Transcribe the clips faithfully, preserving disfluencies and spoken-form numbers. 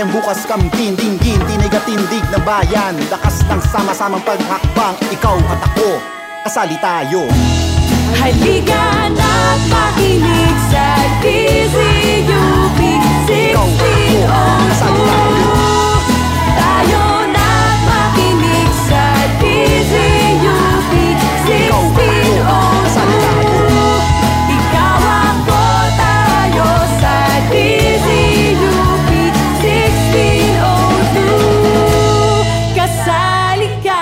ang bukas kang tindinggin, tinigatindig ng bayan, lakas ng sama-samang paghakbang, ikaw at ako, kasali tayo. Halika na't makinig sa D Z U P sixteen oh two. Tayo na't makinig sa D Z U P sixteen oh two. Ikaw ako tayo sa D Z U P sixteen oh two. Kasali ka.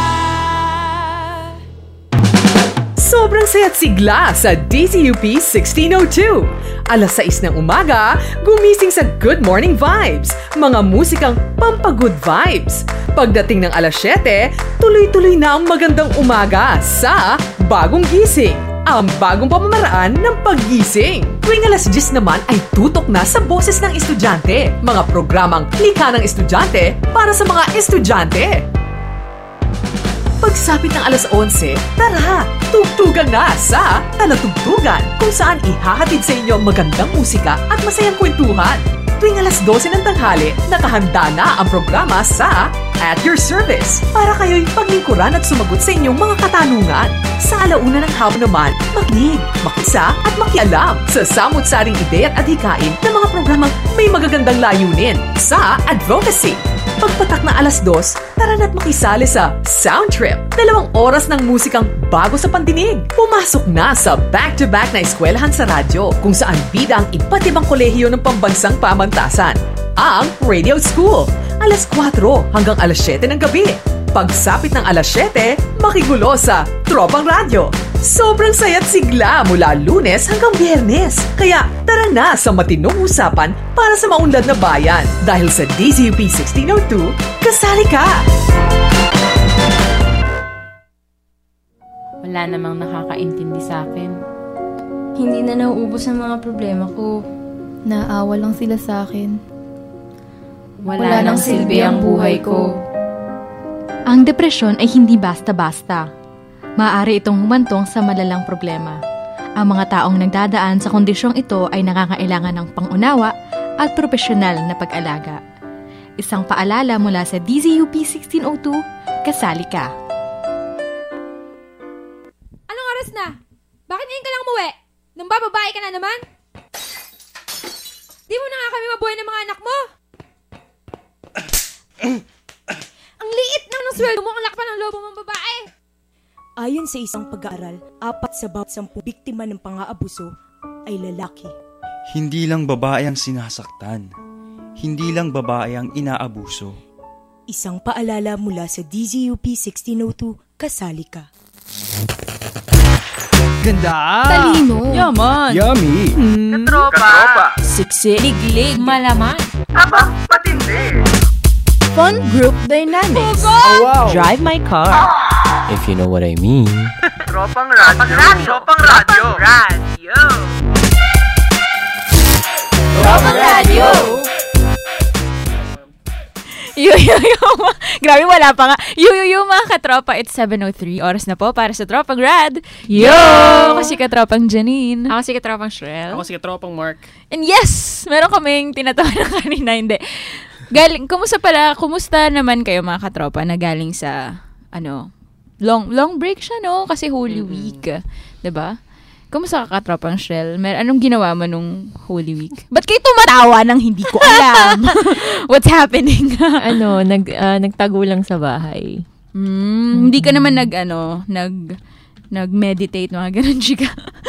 Sobrang saya't sigla sa D Z U P sixteen oh two. Alas sais ng umaga, gumising sa Good Morning Vibes, mga musikang pampagood vibes. Pagdating ng alas siyete, tuloy-tuloy na ang magandang umaga sa Bagong Gising, ang bagong pamamaraan ng paggising. Tuwing alas diyes naman ay tutok na sa boses ng estudyante, mga programang likha ng estudyante para sa mga estudyante. Pagsapit ng alas onse, tara, tugtugan na sa Talatugtugan, kung saan ihahatid sa inyo magandang musika at masayang kwentuhan. Tuwing alas dose ng tanghali, nakahanda na ang programa sa At Your Service para kayo'y paglingkuran at sumagot sa inyong mga katanungan. Sa alauna ng hapon naman, makinig, makisa at makialam sa samut-saring ideya at adhikain ng mga programang may magagandang layunin sa advocacy. Pagpatak na alas dos, tara na't makisali sa Sound Trip. Dalawang oras ng musikang bago sa pandinig. Pumasok na sa back-to-back na eskwelahan sa radyo, kung saan bida ang iba't ibang kolehiyo ng pambansang pamantasan. Ang Radio School, alas kwatro hanggang alas siyete ng gabi. Pagsapit ng alas siyete, makigulo sa Tropang Radyo. Sobrang saya't sigla mula Lunes hanggang Biyernes. Kaya tara na sa matinong usapan para sa maunlad na bayan. Dahil sa D Z U P sixteen oh two, kasali ka! Wala namang nakakaintindi sa akin. Hindi na nauubos ang mga problema ko. Naawa lang sila sa akin. Wala, Wala nang silbi ang buhay ko. Ang depresyon ay hindi basta-basta. Maaari itong humantong sa malalang problema. Ang mga taong nagdadaan sa kondisyong ito ay nangangailangan ng pangunawa at profesional na pag-alaga. Isang paalala mula sa D Z U P sixteen oh two, kasali ka. Anong oras na? Bakit ngayon ka lang umuwi? Nang bababae ka na naman? Di mo na nga kami mabuhay ng mga anak mo? Ang liit na ng sweldo mo, ang laki pa ng lobo mong babae. Ayon sa isang pag-aaral, apat sa bawat sampung biktima ng pang-aabuso ay lalaki. Hindi lang babae ang sinasaktan. Hindi lang babae ang inaabuso. Isang paalala mula sa D Z U P sixteen oh two, kasali ka. Ganda! Talino! Yaman! Yummy! Mm. Katropa! Katropa! Siksik! Liglig! Malaman! Aba, patindi! Fun group dynamics. Oh, wow! Drive my car. If you know what I mean. Tropang radyo! Tropang radyo! Radyo! Tropang radyo! Yo, yo, yo. Grabe, wala pa nga. Yo, yo, yo, mga katropa. It's seven oh three. Oras na po para sa Tropang Rad. Yo! Ako si Katropang Janine. Ako si Katropang Shrel. Ako si Katropang Mark. And yes! Meron kaming tinatawanan kanina. Hindi. Galing, kumusta pala? Kumusta naman kayo mga katropa na galing sa, ano, long long break siya, no? Kasi Holy mm-hmm. Week. Diba? Kumusta ka katropang Shrel? Mer anong ginawa mo nung Holy Week? Ba't kayo tumatawa nang hindi ko alam? What's happening? ano, nag, uh, nagtago lang sa bahay. Mm, mm-hmm. Hindi ka naman nag, ano, nag, nag-meditate, mga ganun, chika.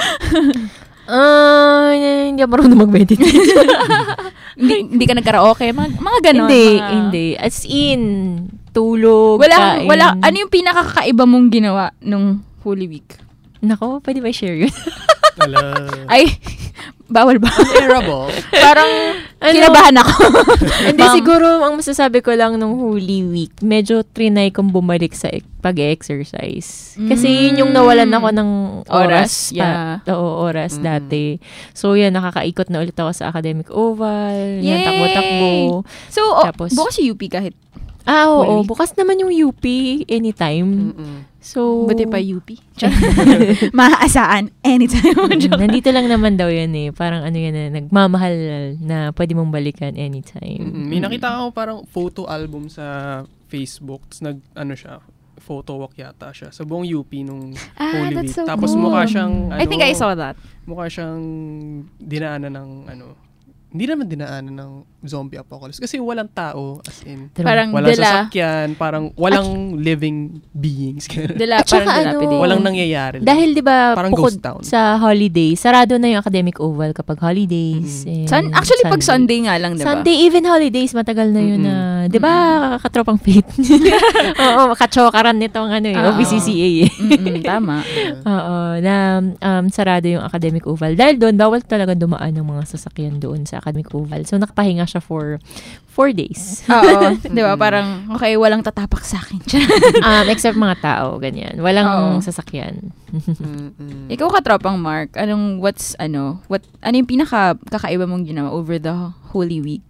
Ah, uh, hindi ako marunong mag-meditate. hindi, hindi ka nag-karaoke? Mga, mga ganon. Hindi, mga... hindi. As in, tulog, wala, kain. Wala, ano yung pinakakaiba mong ginawa nung Holy Week? Nako, pwede ba i-share yun? Ay, bawal ba? Terrible. Parang, ano, kinabahan ako. Hindi, siguro, ang masasabi ko lang nung Holy Week, medyo trinay kong bumalik sa pag-exercise. Kasi yun yung nawalan ako ng oras. Oras, yeah. Pa, oo, oras mm. dati. So, yan, nakakaikot na ulit ako sa academic oval. Yan, takbo-takbo. So, oh, tapos, bukas si U P kahit Ah, oo. Holy Week? Bukas naman yung U P anytime. Mm-mm. So, Buti pa U P. Maaasaan anytime. nandito lang naman daw yun eh. Parang ano yan eh, nagmamahal na pwede mong balikan anytime. Mm-mm. May nakita ako parang photo album sa Facebook. Tapos nag, ano siya, photo walk yata siya sa buong U P nung Ah, Holy that's Week. so Tapos cool. mukha siyang, ano, I think I saw that. mukha siyang dinaanan ng, ano, hindi naman dinaanan ng zombie apocalypse. Kasi walang tao, as in. Parang walang dila. sasakyan, parang walang living beings. Dila, At saka parang ano, dilapidate. Walang nangyayari. Dahil 'di ba Parang bukod ghost town. sa holiday, sarado na yung Academic Oval kapag holidays. and Sun, actually, pag Sunday nga lang, diba? Sunday, even holidays, matagal na yun na, Mm-mm. 'di ba, katropang faith. Oo, kachokaran nitong ano eh, Oo. O B C C A eh. Mm-mm, tama. Oo, na um, sarado yung Academic Oval. Dahil doon, bawal talaga dumaan ng mga sasakyan doon sa Academic Oval. So, nakapahinga siya for four days. Oo. Di ba? Parang, okay, walang tatapak sa akin. um, except mga tao, ganyan. Walang Oo. sasakyan. Ikaw katropang Mark, anong, what's, ano, what, ano yung pinaka kakaiba mong ginawa over the Holy Week?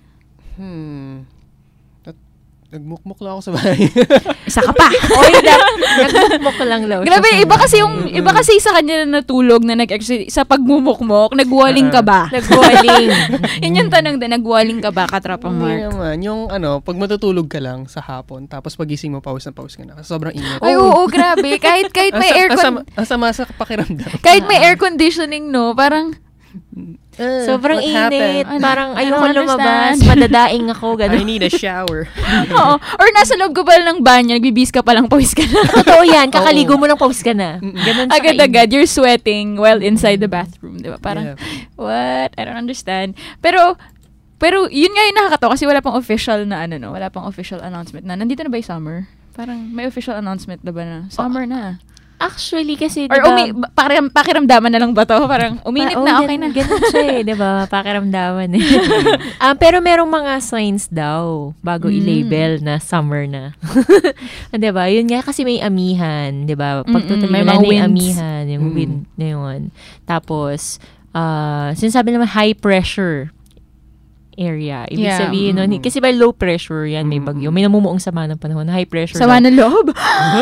Hmm. At, nagmukmuk lang ako sa bahay. Isa ka pa. Oy, nagmukmuk lang daw. siya Grabe, sa iba kasi bahay. yung, iba kasi sa kanya na natulog na nag-exercise, sa pagmumukmok, nagwaling ka ba? Nagwaling. Yun yung tanong din, nagwaling ka ba, katropang Hindi Mark? naman. Yung ano, pag matutulog ka lang sa hapon, tapos pagising mo, pawis na pawis ka na. Kasi sobrang init. Ay, oo, grabe. Kahit, kahit may Ang sa- aircon, ang sama- Ang sama sa pakiramdam. kahit may air conditioning, no, parang, Sobrang What init. happened? Parang I ayoko don't lumabas. understand. Madadaing ako. I Ganun. need a shower. oo. Or nasa loob ko pala ng banyo, nagbibis ka palang pawis ka na. Totoo yan. Kakaligo mo lang pause ka na. Ganun siya Agad-agad, you're sweating while inside the bathroom, di ba? Parang, Yeah. what? I don't understand. Pero, pero yun nga yung nakakatawa kasi wala pang official na ano, no? Wala pang official announcement na, nandito na ba yung summer? Parang may official announcement na ba na? Summer na. Actually, kasi Or diba, umi- pakiram, pakiramdaman na lang ba to? Parang uminit Pa- oh, na, okay na. gan- Ganun siya eh, di ba? Pakiramdaman eh. um, pero merong mga signs daw bago Mm. i-label na summer na. di ba? Yun nga kasi may amihan, di ba? Pag Mm-mm, total may wala mga na yung winds. amihan, yung Mm. wind na yun. Tapos, uh, sinasabi naman high pressure area. Ibig Yeah. sabihin, no, Mm. kasi by low pressure yan, may bagyo. May namumuong sama ng panahon. High pressure. Sama daw. ng loob?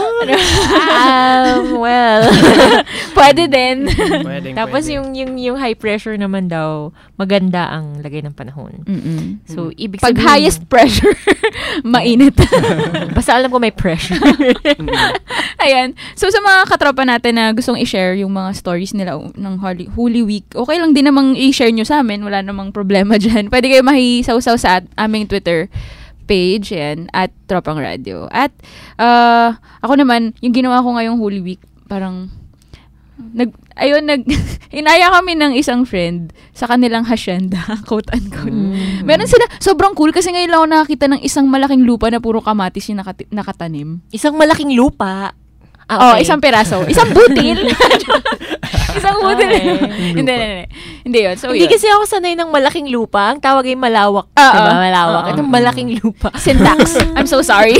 um, well, Pwede din. Pwedeng, tapos pwede. yung, yung yung high pressure naman daw, maganda ang lagay ng panahon. Mm-mm. So, ibig Pag sabihin, highest pressure, mainit. basta alam ko may pressure. Ayan. So, sa mga katropa natin na gustong i-share yung mga stories nila ng Holy, Holy Week, okay lang din namang i-share nyo sa amin. Wala namang problema dyan. Pwede kayo mahisaw-saw sa at- aming Twitter page, yan, at Tropang Radio. At, uh, ako naman, yung ginawa ko ngayong Holy Week, parang, nag, ayun, nag, inaya kami ng isang friend sa kanilang hacienda, quote-unquote. Mm. Meron sila, sobrang cool, kasi ngayon lang ako nakakita ng isang malaking lupa na puro kamatis yung nakati- nakatanim. Isang malaking lupa. Oh, Ah, okay. isang peraso. Isang butil. isang butil. Okay. hindi, hindi, hindi. Hindi yun. So, Hindi yun. kasi ako sanay ng malaking lupa. Ang tawag ay malawak. Oo. Diba? Malawak. Oo. Itong malaking lupa. Syntax. I'm so sorry.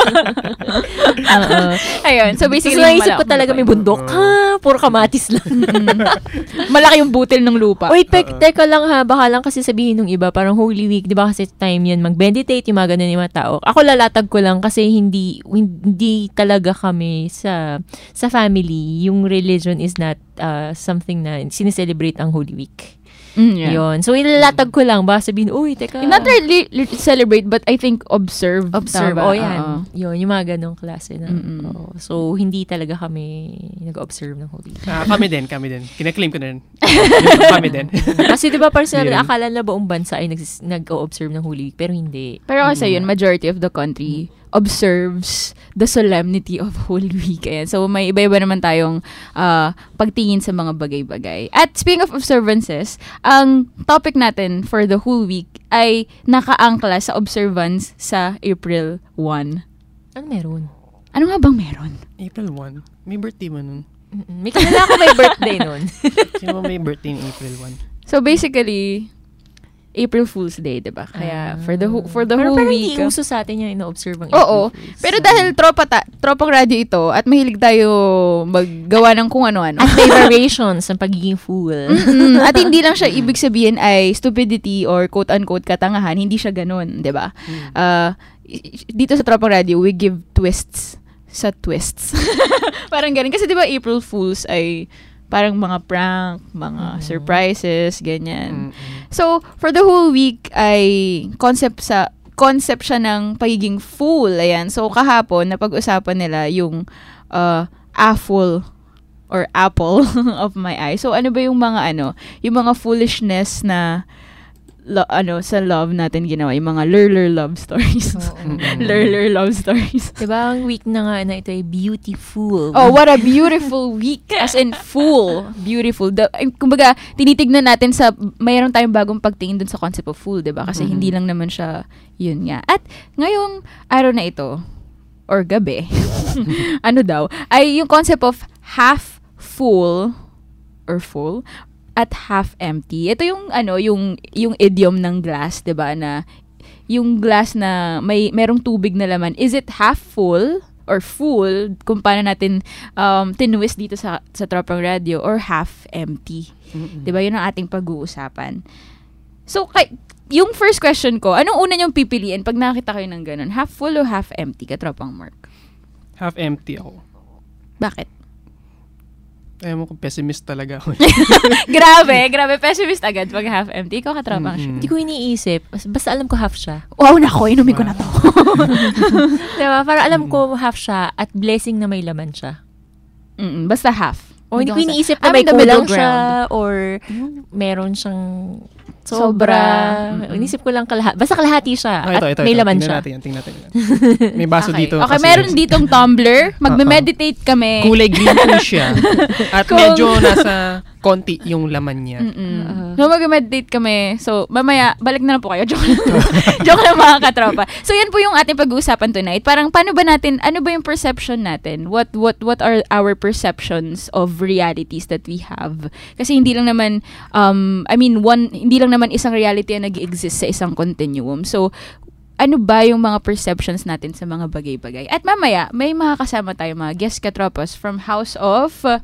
Oo. Ayun. So, basically, So, naisip malawak ko talaga lupa may yun. bundok. Ha, puro kamatis lang. Malaki yung butil ng lupa. Wait, pe- teka lang ha. Baka lang kasi sabihin nung iba, parang Holy Week, di ba kasi time yan, mag-meditate yung mga ganun yung mga tao. Ako lalatag ko lang kasi hindi hindi talaga kami sa sa family, yung religion is not uh, something na sineselebrate ang Holy Week. Mm, yeah. Yun. So, ilalatag ko lang. Baka sabihin, uy, teka. Not really li- celebrate, but I think observe. Observe. Tama. Oh, yan. Oo. Yun, yung mga ganong klase na. Mm-mm. Oo. So, hindi talaga kami nag-observe ng Holy Week. Ah, kami din, kami din. Kina-claim ko na rin. kami din. Kasi diba personally, Hindi rin. akala na buong bansa ay nag- nag-observe ng Holy Week, pero hindi. Pero kasi yun, majority of the country observes the solemnity of Holy Week. Ayan. So, may iba-iba naman tayong uh, pagtingin sa mga bagay-bagay. At speaking of observances, ang topic natin for the whole week ay nakaangkla sa observance sa April first. Ano meron? Ano nga bang meron? April first. May birthday mo nun. Mm-mm. May kilala ko may birthday nun. Sino ba may birthday ng April first? So, basically, April Fool's Day, 'di ba? Kaya for the ho- for the Pero whole parang week. hindi uso sa atin yung ino-observe ang Oo. April Fools. Pero dahil tropa ta, tropang radyo ito at mahilig tayo maggawa ng kung ano-ano. At may variations ng pagiging fool. Mm-mm. At hindi lang siya ibig sabihin ay stupidity or quote-unquote katangahan. Hindi siya ganun, 'di ba? Uh, dito sa tropang radyo, we give twists sa twists. Parang ganun. Kasi 'di ba April Fools ay parang mga prank, mga mm-hmm. surprises, ganyan. Mm-hmm. So, for the whole week ay concept sa concept siya ng pagiging fool. Ayan. So, kahapon napag-usapan nila yung uh, apple or apple of my eye. So, ano ba yung mga ano, yung mga foolishness na lo, ano sa love natin ginawa, yung mga lurler love stories. Lurler love stories. Diba ang week na nga na ito ay beautiful. Oh, what a beautiful week. As in, full. Beautiful. The, kumbaga, tinitignan natin sa, mayroon tayong bagong pagtingin dun sa concept of full, diba? Kasi mm-hmm. hindi lang naman siya, yun nga. At, ngayong araw na ito, or gabi, ano daw, ay yung concept of half full, or full, at half empty. Ito yung ano, yung yung idiom ng glass, 'di ba, na yung glass na may merong tubig na laman, is it half full or full kung paano natin um tinwist dito sa sa Tropang Radio, or half empty. Mm-hmm. 'Di ba? Yun ang ating pag-uusapan. So, kay, yung first question ko, anong una niyong pipiliin pag nakita kayo ng ganun? Half full o half empty, Katropang Mark? Half empty ako. Bakit? Ayaw mo kung pessimist talaga ako. grabe, grabe. Pessimist agad pag half empty. Ikaw, Katropang mm-hmm. Hindi ko iniisip. Basta alam ko half siya. Wow, nako, inumin wow. ko na to. Diba? Para alam ko half siya at blessing na may laman siya. Mm-mm, basta half. O hindi ko iniisip na may kulang siya or meron siyang sobra. Mm-hmm. Inisip ko lang kalahati. Basta kalahati siya oh, ito, at ito, may ito, laman siya. Natin yan, tingnan natin yan. May baso okay. dito. Okay, meron ditong tumbler. Magme-meditate kami. Kulay green po siya. At Kung... medyo nasa konti yung laman niya. Uh-huh. So, mag-meditate kami. So, mamaya, balik na lang po kayo. Joke lang. Joke lang mga katropa. So, yan po yung ating pag-uusapan tonight. Parang, paano ba natin, ano ba yung perception natin? What what what are our perceptions of realities that we have? Kasi hindi lang naman, um, I mean, one, hindi lang naman isang reality ang nag-exist sa isang continuum. So, ano ba yung mga perceptions natin sa mga bagay-bagay? At mamaya, may mga kasama tayo, mga guest katropas from House of... Uh,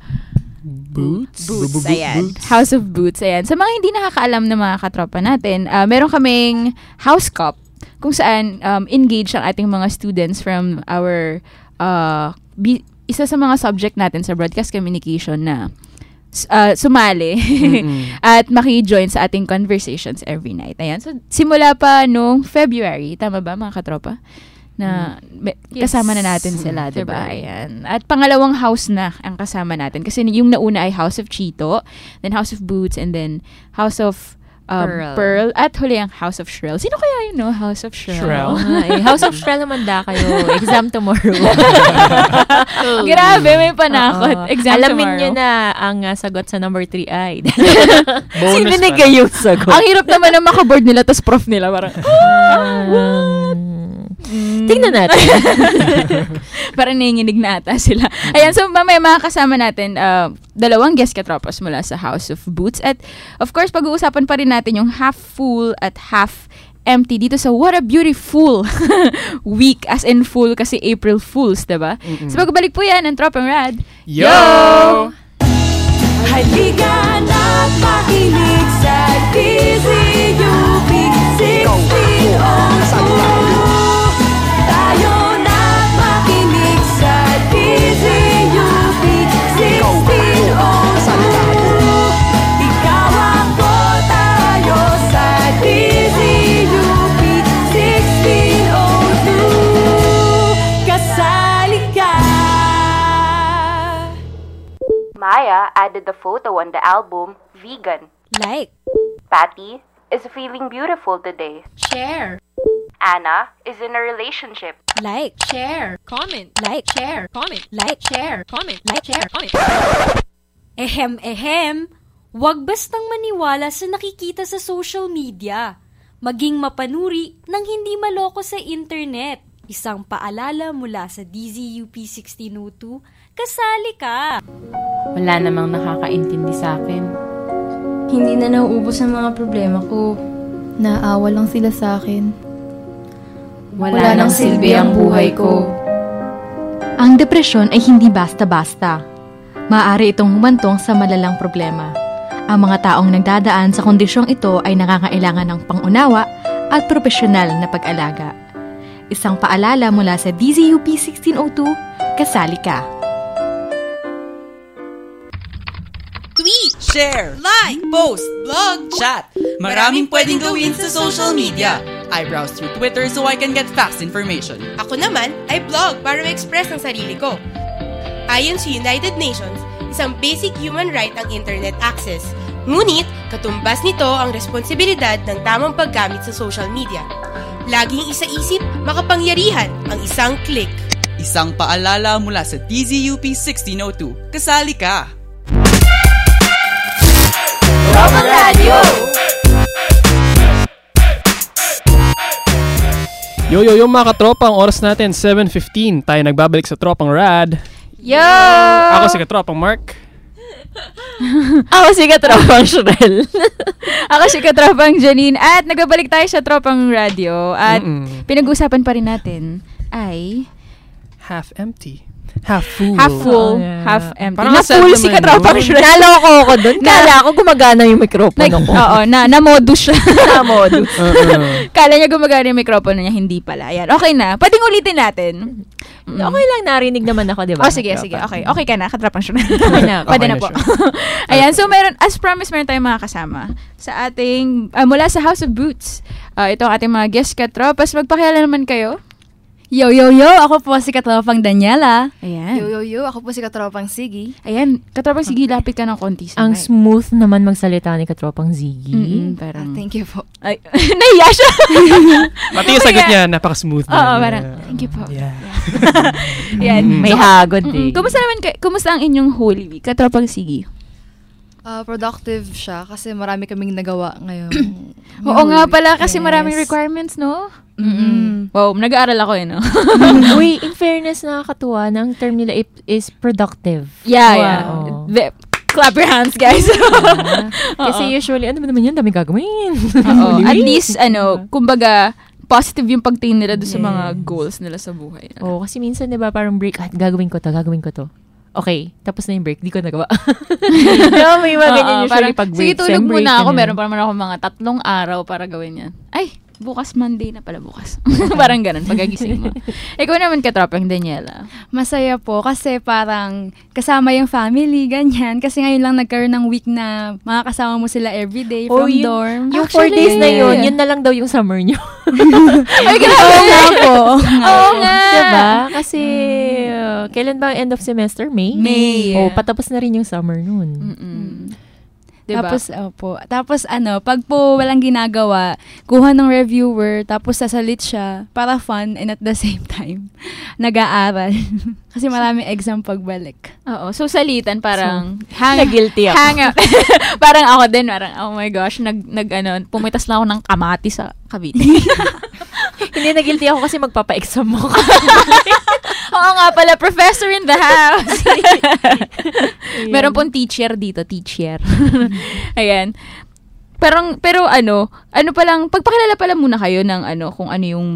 Boots. Boots, ayan. House of Boots, ayan. Sa mga hindi nakakaalam ng mga katropa natin, uh, meron kaming house cup kung saan um, engaged ang ating mga students from our, uh, bi- isa sa mga subject natin sa broadcast communication na uh, sumali at maki-join sa ating conversations every night. Ayan. So, simula pa nung February, tama ba mga katropa? Na me, yes. kasama na natin sila, mm, diba? Ayan. At pangalawang house na ang kasama natin. Kasi yung nauna ay House of Chito, then House of Boots, and then House of um, Pearl. Pearl, at huli ang House of Shrell. Sino kaya yun, no? House of Shrell. Shrell. Ay, House of Shrell naman da kayo. Exam tomorrow. Grabe, may panakot. Uh-oh. Exam Alamin tomorrow. nyo na ang uh, sagot sa number three ay. Bonus binigay yung sagot. Ang hirap naman na makaboard nila, tas prof nila. Parang, ah, what? Mm. Tingnan natin. Parang nanginginig na ata sila. Ayan, so mamaya mga kasama natin, uh, dalawang guest katropos mula sa House of Boots. At of course, pag-uusapan pa rin natin yung half full at half empty dito sa What a Beautiful Week. As in full kasi April Fools, diba? Mm-mm. So pagbalik po yan ng Tropang Rad. Yo! Yo! Halika na't makinig sa D Z U P sixteen oh two. Tayo na't makinig sa D Z U P sixteen oh two. Ikaw ako, tayo sa D Z U P sixteen oh two. Kasali ka. Maya added the photo on the album Vegan. Like. Patty is feeling beautiful today. Share. Anna is in a relationship. Like. Share. Comment. Like. Share. Comment. Like. Share. Comment. Like. Share. Comment. Ehem, ehem. Huwag bastang maniwala sa nakikita sa social media. Maging mapanuri ng hindi maloko sa internet. Isang paalala mula sa D Z U P sixteen oh two, kasali ka. Wala namang nakakaintindi sa akin. Hindi na nauubos ang mga problema ko. Naawa lang sila sa akin. Wala, Wala nang silbi ang buhay ko. Ang depresyon ay hindi basta-basta. Maaari itong humantong sa malalang problema. Ang mga taong nagdadaan sa kondisyong ito ay nangangailangan ng pangunawa at profesional na pag-alaga. Isang paalala mula sa D Z U P sixteen oh two, kasali ka. Tweet, share, like, post, blog, chat. Maraming pwedeng gawin sa social media. I browse through Twitter so I can get fast information. Ako naman ay blog para ma-express ang sarili ko. Ayon sa United Nations, isang basic human right ang internet access. Ngunit, katumbas nito ang responsibilidad ng tamang paggamit sa social media. Laging isa-isip, makapangyarihan ang isang click. Isang paalala mula sa D Z U P sixteen oh two. Kasali ka! Tropang Radio! Yo, yo, yo mga katropa, ang oras natin, seven fifteen. Tayo nagbabalik sa Tropang Rad. Yo! Ako si Katropang Mark. Ako si Katropang Shrel. Ako si Katropang Janine. At nagbabalik tayo sa Tropang Radio. At Mm-mm. pinag-usapan pa rin natin ay... Half empty. Half full. Half full, Oh, yeah. half empty. Parang Na sad full naman si Katropang yun. Shrel. Naloko ko doon. Kala ko gumagana yung mikropono ko. Oo, na, na-modus siya. Na-modus. Uh-uh. Kala niya gumagana yung mikropono niya, hindi pala. Ayan, okay na. Pwedeng ulitin natin. Mm. Okay lang, narinig naman ako, di ba? Oh, sige, sige. Okay. Okay ka na. Katropang Shrel. Okay na. Pwede Okay na na po. siya. Ayan, so meron, as promised, meron tayong mga kasama sa ating, ah, mula sa House of Boots. Uh, ito ang ating mga guest katropas. Magpakilala naman kayo. Yo, yo, yo! Ako po si Katropang Daniela. Ayan. Yo, yo, yo! Ako po si Katropang Siggy. Ayan, Katropang Sige, lapit ka ng konti sa Ang mic. smooth naman magsalita ni Katropang Ziggy. Mm-mm, parang... Ah, thank you po. Ay, nahiya siya. Pati yung sagot niya, napaka-smooth. Oo, na. parang, thank you po. Yeah. Yan. Mm. May hagod Mm, eh. kumusta naman, kay- kumusta ang inyong Holy Week? Katropang Sige. Uh, productive siya kasi marami kaming nagawa ngayon. Oo nga pala, kasi Yes. maraming requirements, no? Mm-mm. Wow, nag-aaral ako eh, no? Uy, in fairness, nakakatuwa na ang term nila i- is productive. Yeah, Wow. yeah. Ve- clap your hands, guys. Yeah. Kasi Oo. usually, ano ba naman yun? Dami gagawin. Oo. At least, ano, kumbaga, positive yung pagtingin nila doon sa mga goals nila sa buhay. Oo, kasi minsan, di ba, parang break, ah, gagawin ko to, gagawin ko to. Okay, tapos na yung break, di ko nagawa. No, may mga ganyan Oo, usually parang, pag break. sige, tulog sem break, muna ako. ganun. Meron pa naman ako mga tatlong araw para gawin yan. Ay, bukas Monday na pala bukas. Parang ganun, pagagising mo. Ikaw naman, Katropang Daniela. Masaya po kasi parang kasama yung family, ganyan. Kasi ngayon lang nagkaroon ng week na makakasama mo sila everyday Oh, from yun- dorm. Yung four Actually, days na yun, yun na lang daw yung summer nyo. Ay, grabe. Oo nga po. Oo nga. Diba? Kasi, uh, kailan ba ang end of semester? May? May. Oh, patapos na rin yung summer nun. Mm-mm. Diba? Tapos, opo. Tapos, ano, pag po walang ginagawa, kuha ng reviewer, tapos sasalit siya para fun and at the same time, nag-aaral. Kasi maraming exam pagbalik. Oo. So, salitan, parang, Na-guilty ako. hang out. Parang ako din, parang, oh my gosh, nag, nag ano, pumitas lang ako ng kamati sa Cavite. Hindi na-guilty ako kasi magpapa-exam mo. Oo nga pala, professor in the house. Meron pong teacher dito, teacher. Ayan. Parang, pero ano, ano pa lang, pagpakilala pala muna kayo ng ano, kung ano yung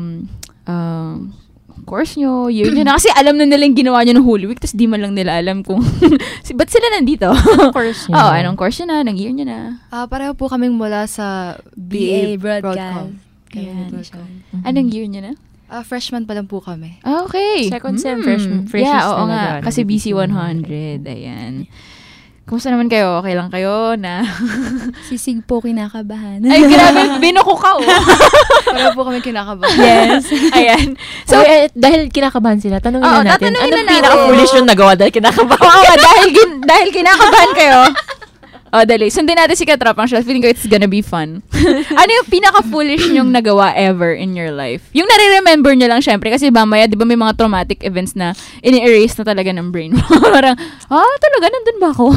uh, course nyo, year nyo na. Kasi alam na nila yung ginawa nyo ng Holy Week, tapos di man lang nila alam kung, ba't sila nandito? Course nyo. Oo, anong course nyo na, ng year nyo na. Ah, pareho po kaming mula sa B A Broadcom. Ayan. Broadcom. Anong year nyo na? Ah, freshman pa lang po kami. Ah, okay. Second sem, Hmm. fresh, freshest Yeah, oo talaga. nga. Kasi B C one hundred. Ayan. Kumusta naman kayo? Okay lang kayo na... Sisig po kinakabahan. Ay, grabe. Binuko ka, oh. Pareho po kami kinakabahan. Yes. Ayan. So, eh, dahil kinakabahan sila, tanongin Oo, na natin, tatanungin anong na natin. pinaka-foolish yung nagawa dahil kinakabahan? Oo nga, dahil, gin- dahil kinakabahan kayo. O, dali. Sundin natin si Katropang Shrel. Feeling ko it's gonna be fun. Ano yung pinaka-foolish nyong nagawa ever in your life? Yung nare-remember nyo lang, syempre. Kasi mamaya, di ba may mga traumatic events na ini-erase na talaga ng brain mo. Parang, ah, talaga, nandun ba ako?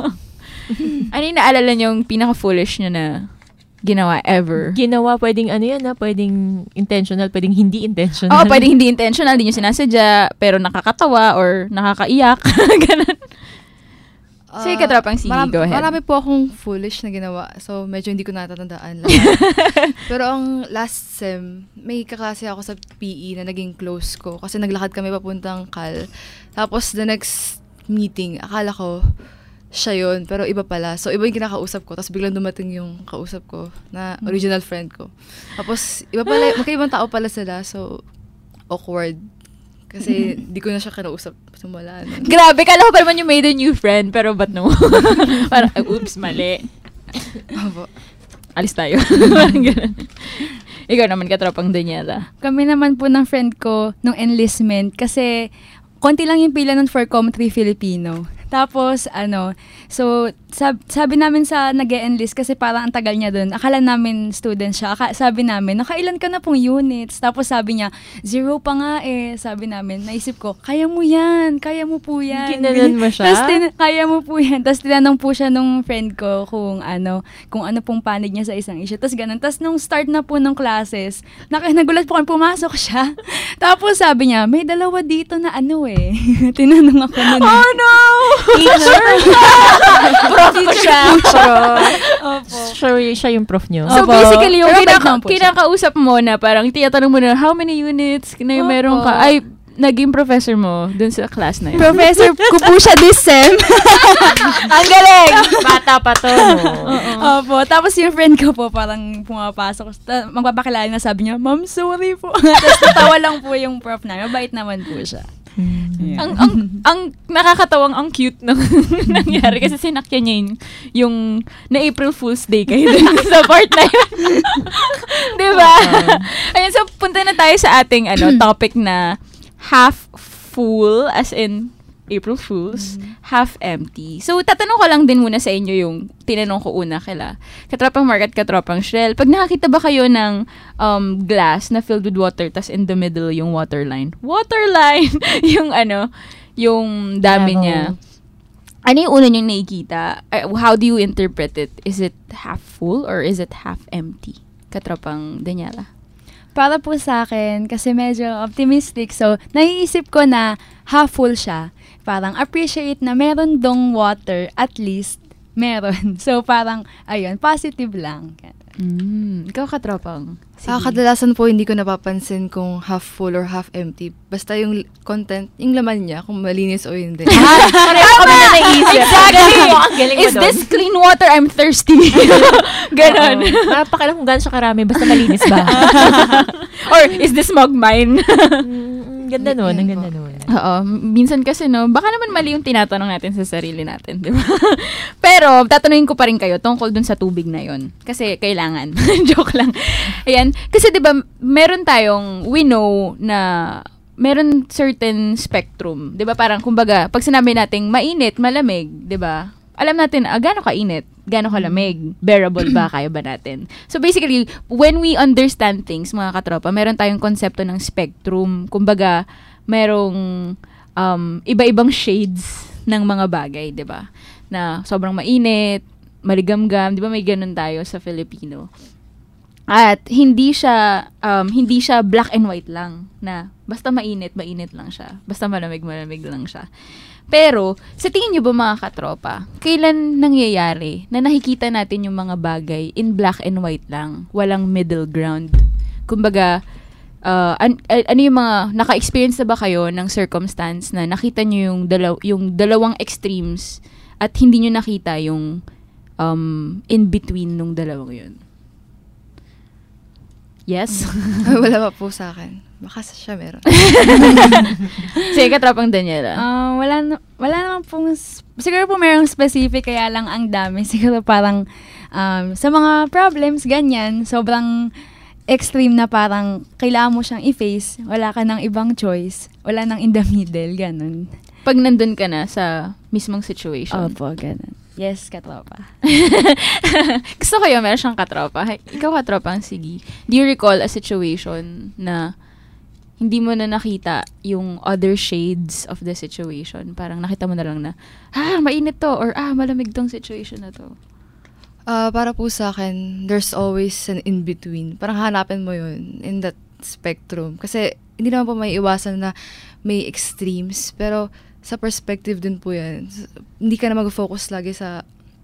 Ano yung naalala nyo yung pinaka-foolish nyo na ginawa ever? Ginawa, pwedeng ano yan, ha? Pwedeng intentional, pwedeng hindi intentional. Oo, pwedeng hindi intentional, di nyo sinasadya, pero nakakatawa or nakakaiyak. Ganun. Ah, Sige, katropang sige, maram- go ahead. Marami po akong foolish na ginawa. So, medyo hindi ko natatandaan lahat. Pero ang last sem, may kaklase ako sa P E na naging close ko. Kasi naglakad kami papuntang Cal. Tapos, the next meeting, akala ko, siya yun. Pero iba pala. So, iba yung kinakausap ko. Tapos, biglang dumating yung kausap ko na original friend ko. Tapos, iba pala, magkaibang tao pala sila. So, awkward. Kasi di ko na siya kinausap simula. No? Grabe, kala ko pa naman you made a new friend, pero but no. Parang, oops, mali. Opo. Alis tayo. Parang ganun. Ikaw naman, katropang Daniela. Kami naman po ng friend ko nung enlistment kasi konti lang yung pila nun for Com three Filipino. Tapos, ano, so, sab- sabi namin sa nag-e-enlist kasi parang ang tagal niya dun. Akala namin student siya. Aka- sabi namin, nakailan ka na pong units? Tapos sabi niya, zero pa nga eh. Sabi namin, naisip ko, kaya mo yan, kaya mo po yan. Ginanon mo siya? Tapos, tin- kaya mo po yan. Tapos, tinanong po siya nung friend ko kung ano, kung ano pong panig niya sa isang issue. Tapos, ganun. Tapos, nung start na po ng classes, nak- nagulat po kami, pumasok siya. Tapos, sabi niya, may dalawa dito na ano eh. Tinanong ako nun. Oh no! Teacher! Prof ko siya. Opo. Sure, siya yung prof nyo. So Opo. basically, yung Pero kinaka- bait naman po siya. kinakausap mo na parang tinatanong mo na how many units na yung Opo. meron ka, ay, naging professor mo dun sa class na yun. Professor ko po siya this sem. Ang galing! Bata pa to. No? Opo. Tapos yung friend ko po parang pumapasok. Ta- magpapakilala na sabi niya, Ma'am, sorry po. Tapos natawa lang po yung prof na. Mabait naman po siya. Yeah. ang ang ang nakakatawang ang cute nung nangyari kasi sinakyan niya yung, yung na April Fool's Day kayo dun sa part na yun. Diba? Ayun, so punta na tayo sa ating ano topic na half full as in April Fools, mm-hmm. half empty. So, tatanong ko lang din muna sa inyo yung tinanong ko una kila Katropang Mark at Katropang Shrel. Pag nakakita ba kayo ng um, glass na filled with water, tas in the middle yung waterline? Waterline! yung ano, yung dami Level. niya. Ano yung una niyong nakikita? Uh, how do you interpret it? Is it half full or is it half empty? Katropang Daniela. Para po sa akin, kasi medyo optimistic. So, naiisip ko na half full siya. Parang appreciate na meron dong water, at least meron. So, parang, ayun, positive lang. Mm, ikaw, Katropang. Ah, kadalasan po hindi ko napapansin kung half full or half empty. Basta yung content, yung laman niya, kung malinis o hindi. Ah, pareho kami na naisip. Exactly! Ang galing mo Is doon. this clean water? I'm thirsty. Ganon. Napakilang kung gaano siya karami, basta malinis ba? Or is this mug mine? mm, ganda nun, ang ganda nun. Oo. Minsan kasi, no, baka naman mali yung tinatanong natin sa sarili natin, di ba? Pero, tatanungin ko pa rin kayo tungkol dun sa tubig na yon. Kasi, kailangan. Joke lang. Ayan. Kasi, di ba, meron tayong, we know na meron certain spectrum. Di ba? Parang, kumbaga, pag sinabi nating mainit, malamig, di ba? Alam natin, ah, gaano kainit? Gaano kalamig? Bearable ba? Kaya ba natin? So, basically, when we understand things, mga katropa, meron tayong konsepto ng spectrum. Kumbaga, merong um, iba-ibang shades ng mga bagay, di ba? Na sobrang mainit, maligamgam, di ba may ganun tayo sa Filipino. At hindi siya um, hindi siya black and white lang na basta mainit, mainit lang siya. Basta malamig, malamig lang siya. Pero, sa tingin niyo ba mga katropa, kailan nangyayari na nakikita natin yung mga bagay in black and white lang, walang middle ground? Kumbaga, uh, an- an- ano yung mga, naka-experience na ba kayo ng circumstance na nakita niyo yung, dalaw- yung dalawang extremes at hindi niyo nakita yung um, in-between nung dalawang yun? Yes? Wala pa po sa akin. Baka siya meron. Sige, Katropang Daniela. Uh, wala, na, wala naman pong, siguro po merong specific, kaya lang ang dami. Siguro parang, um, sa mga problems, ganyan, sobrang extreme na parang kailangan mo siyang i-face, wala ka ng ibang choice, wala nang in the middle, ganun. Pag nandun ka na sa mismong situation. Opo, ganun. Yes, katropa. Gusto ko yun, meron siyang katropa. Ikaw, Katropang Sige. Do you recall a situation na hindi mo na nakita yung other shades of the situation? Parang nakita mo na lang na, ah, mainit to, or ah, malamig tong situation na to. Uh, para po sa akin, there's always an in-between. Parang hanapin mo yun in that spectrum. Kasi hindi naman po may iwasan na may extremes. Pero sa perspective din po yan. S- Hindi ka na mag-focus lagi sa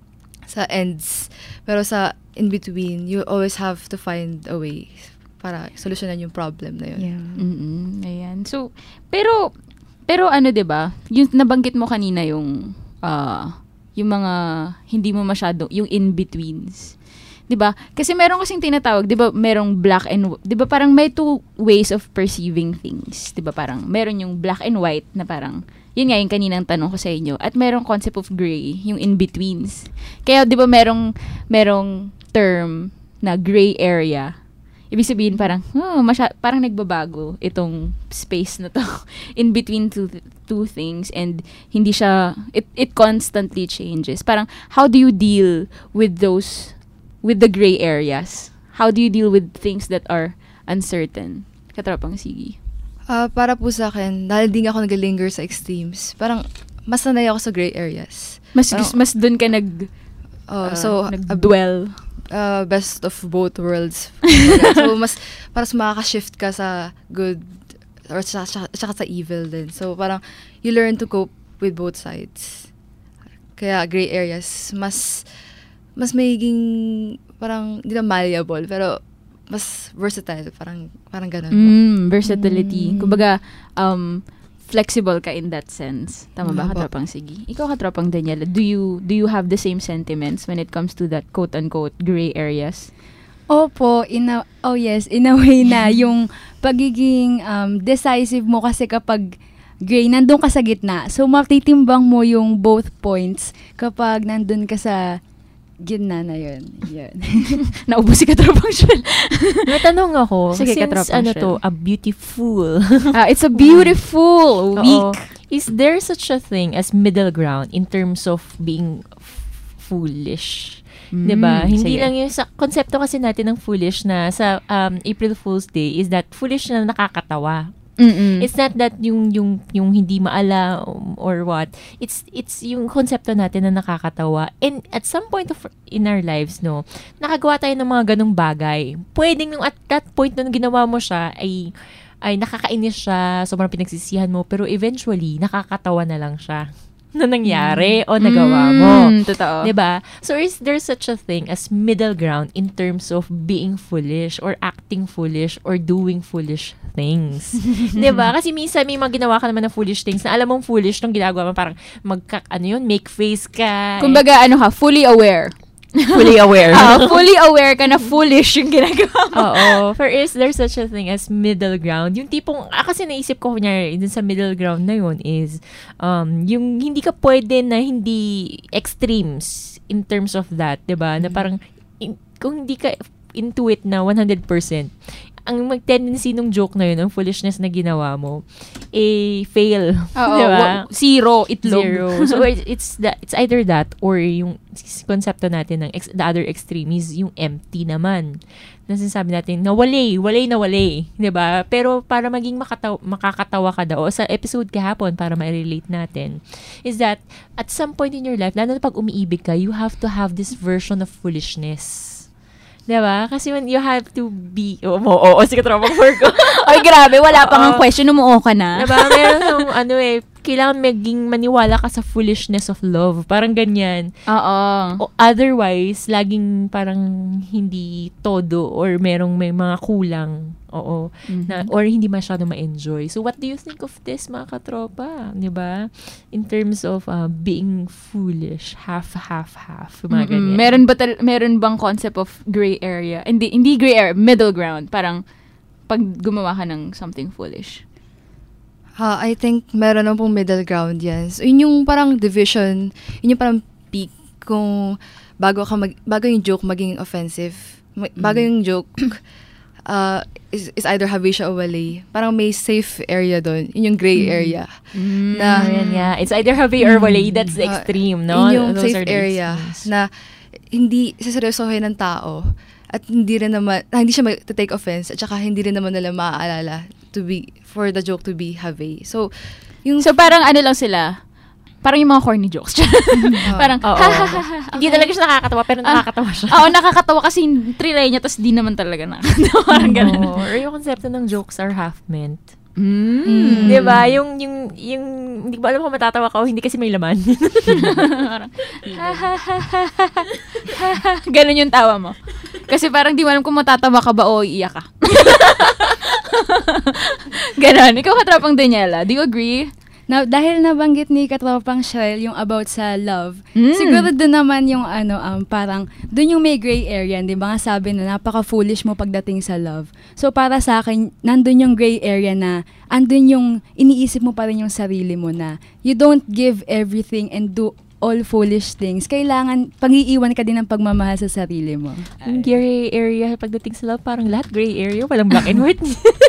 sa ends. Pero sa in-between, you always have to find a way para solusyonan yung problem na yun. Mm-mm. Ayan. So, pero, pero ano, 'di ba? Yung nabanggit mo kanina yung, ah, yung mga hindi mo masyado, yung in-betweens. 'Di ba? Kasi meron kasing tinatawag, 'di ba, merong black and 'di ba parang may two ways of perceiving things, 'di ba? Parang meron yung black and white na parang yun nga yung kaninang tanong ko sa inyo. At merong concept of gray, yung in-betweens. Kaya 'di ba merong merong term na gray area. Ibig sabihin parang oh, masya, parang nagbabago itong space na to in between two two things, and hindi siya it it constantly changes. Parang how do you deal with those with the gray areas? How do you deal with things that are uncertain? Katropang Sige. Ah, para po sa akin, dahil di nga ako nag-linger sa extremes, parang mas sanay ako sa gray areas. Mas Parang- mas doon ka nag Oh, uh, so nag-dwell. Uh, best of both worlds. So mas para mas makaka-shift ka sa good or sa, sa, sa evil din. So parang you learn to cope with both sides. Kaya gray areas mas mas magiging parang hindi na malleable pero mas versatile, parang parang ganun. Mm, versatility. Kumbaga um flexible ka in that sense. Tama ba, Mm, po. Katropang Sige? Ikaw, Katropang Daniela, do you do you have the same sentiments when it comes to that quote-unquote gray areas? Opo, in a, oh yes, in a way na yung pagiging um, decisive mo kasi kapag gray, nandun ka sa gitna. So, matitimbang mo yung both points kapag nandun ka sa gitna na yun. Yun. Naubos si Katropang Shell. May tanong ako, Sige, since Katropang ano Shell. to, a beautiful Ah, it's a beautiful week. Oo. Is there such a thing as middle ground in terms of being f- foolish? Mm, 'Di ba? Hindi sige. lang yung sa konsepto kasi natin ng foolish na sa um, April Fool's Day is that foolish na nakakatawa. Mm-mm. It's not that yung yung yung hindi maala or what. It's it's yung konsepto natin na nakakatawa. And at some point of in our lives, no, nakagawa tayo ng mga ganung bagay. Pwedeng nung at that point nung ginawa mo siya ay ay nakakainis siya, sobrang pinagsisihan mo, pero eventually nakakatawa na lang siya na nangyari o nagawa mo. Mm, totoo. 'Di ba? So is there such a thing as middle ground in terms of being foolish or acting foolish or doing foolish things? 'Di ba? Kasi minsan may mga ginawa ka naman ng foolish things na alam mong foolish nung ginagawa mo, parang magka ano yun, make face ka. Kumbaga, ano ka, fully aware. Fully aware. Ah, fully aware ka na foolish yung ginagawa mo. Oo. For is there such a thing as middle ground? Yung tipong, ah, kasi naisip ko, kunyari, dun sa middle ground na yun is, um, yung hindi ka pwede na hindi extremes in terms of that, diba? Na parang, in, kung hindi ka into it na one hundred percent, ang mag-tendency nung joke na yun, ang foolishness na ginawa mo, eh, fail. Oo, diba? wa- zero, itlog. Zero. So, it's, it's, that, it's either that or yung konsepto natin ng ex, the other extreme is yung empty naman. Na sinasabi natin, nawalay, walay na walay. Diba? Pero para maging makataw, makakatawa ka daw, o sa episode kahapon, para ma-relate natin, is that at some point in your life, lalo na pag umiibig ka, you have to have this version of foolishness. Diba? Kasi when you have to be... Oo, oh, oo, oh, oh, sige, tropang work ko. Ay, grabe, wala pang ang question, umuo ka na. Diba? Meron yung, ano eh, kailangan maging maniwala ka sa foolishness of love. Parang ganyan. Oo. O otherwise, laging parang hindi todo or merong may mga kulang. Oo. Mhm. Na, or hindi masyado ma-enjoy. So, what do you think of this, mga katropa? Diba? In terms of uh, being foolish. Half, half, half. Mga Mm-mm. ganyan. Meron ba tal- meron bang concept of gray area? Hindi hindi gray area, middle ground. Parang pag gumawa ka ng something foolish. Ha, I think meron na pong middle ground yan. So, yun yung parang division, yun yung parang peak kung bago ka mag, bago yung joke maging offensive. Ma- Bago yung joke uh, is, is either habi siya o wali. Parang may safe area doon. Yun yung gray area. Mm. Na, Ayan, yeah. It's either habi or wali. That's the uh, extreme, no? Yun yung Those safe are the area extremes. na hindi saseryosohin ng tao at hindi rin naman, ah, hindi siya mag-take offense at saka hindi rin naman nila maaalala to be, for the joke to be have. So, yung... So, parang ano lang sila, parang yung mga corny jokes. Parang, Oo. ha, ha, ha, ha. Hindi talaga siya nakakatawa, pero Ah, nakakatawa siya. Oo, nakakatawa kasi trilay niya, tapos di naman talaga nakakatawa. Parang ganun. Oo. Or yung konsepto ng jokes are half meant. Mm. Di ba? Yung, yung, yung, hindi ko alam kung matatawa ka o hindi kasi may laman. Ganon yung tawa mo. Kasi parang di mo alam kung matatawa ka ba o iiyak ka. Ganon. Ikaw katropang Daniela, do you agree? Na, dahil nabanggit ni katropang Shell yung about sa love, Mm. siguro doon naman yung ano, um, parang, doon yung may gray area, di ba nga sabi na napaka-foolish mo pagdating sa love. So para sa akin, nandun yung gray area na, andun yung iniisip mo pa rin yung sarili mo na, you don't give everything and do all foolish things. Kailangan, pag-iiwan ka din ng pagmamahal sa sarili mo. Yung gray area pagdating sa love, parang lahat gray area, walang black and white.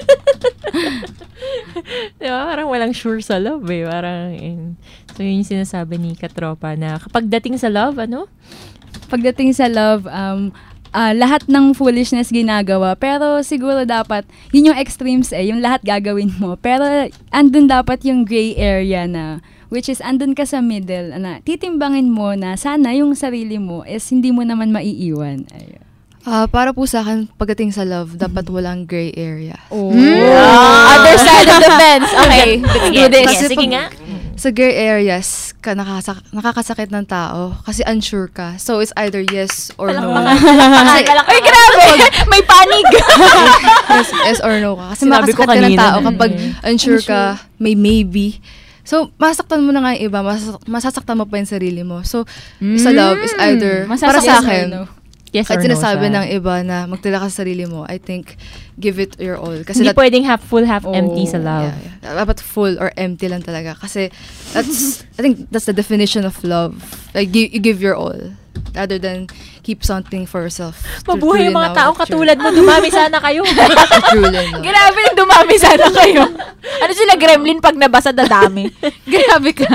Diba? Parang walang sure sa love eh. Parang, in, so yun yung sinasabi ni Katropa na kapag dating sa love, ano? Pagdating sa love, um, uh, lahat ng foolishness ginagawa. Pero siguro dapat, yun yung extremes eh, yung lahat gagawin mo. Pero andun dapat yung gray area na, which is andun ka sa middle, na titimbangin mo na sana yung sarili mo is hindi mo naman maiiwan. Ayun. Uh, para po sa akin, pagdating sa love, dapat walang gray area. Oh. Ah, other side of the fence. Okay, let's do this. Kasi Sige pag, nga. sa gray areas, ka nakasak- nakakasakit ng tao kasi unsure ka. So, it's either yes or no. Kasi, ay, grabe! May panig! yes, yes or no ka. Kasi Sinabi ko makakasakit ka ng kanina. tao kapag Mm. unsure ka, may maybe. So, masasaktan mo na nga yung iba, mas- masasaktan mo pa yung sarili mo. So, sa love is either, para sa akin, yes at or no sinasabi siya. ng iba na magtila ka sa sarili mo, I think, give it your all. Kasi Hindi that- pwedeng half full, half empty sa love. Yeah, yeah. Dapat full or empty lang talaga. Kasi, that's, I think that's the definition of love. Like, you, you give your all. Rather than keep something for yourself. Mabuhay yung mga taong katulad mo. Dumami sana kayo. Grabe yung dumami sana kayo. Ano sila, gremlin pag nabasa dadami? Grabe ka.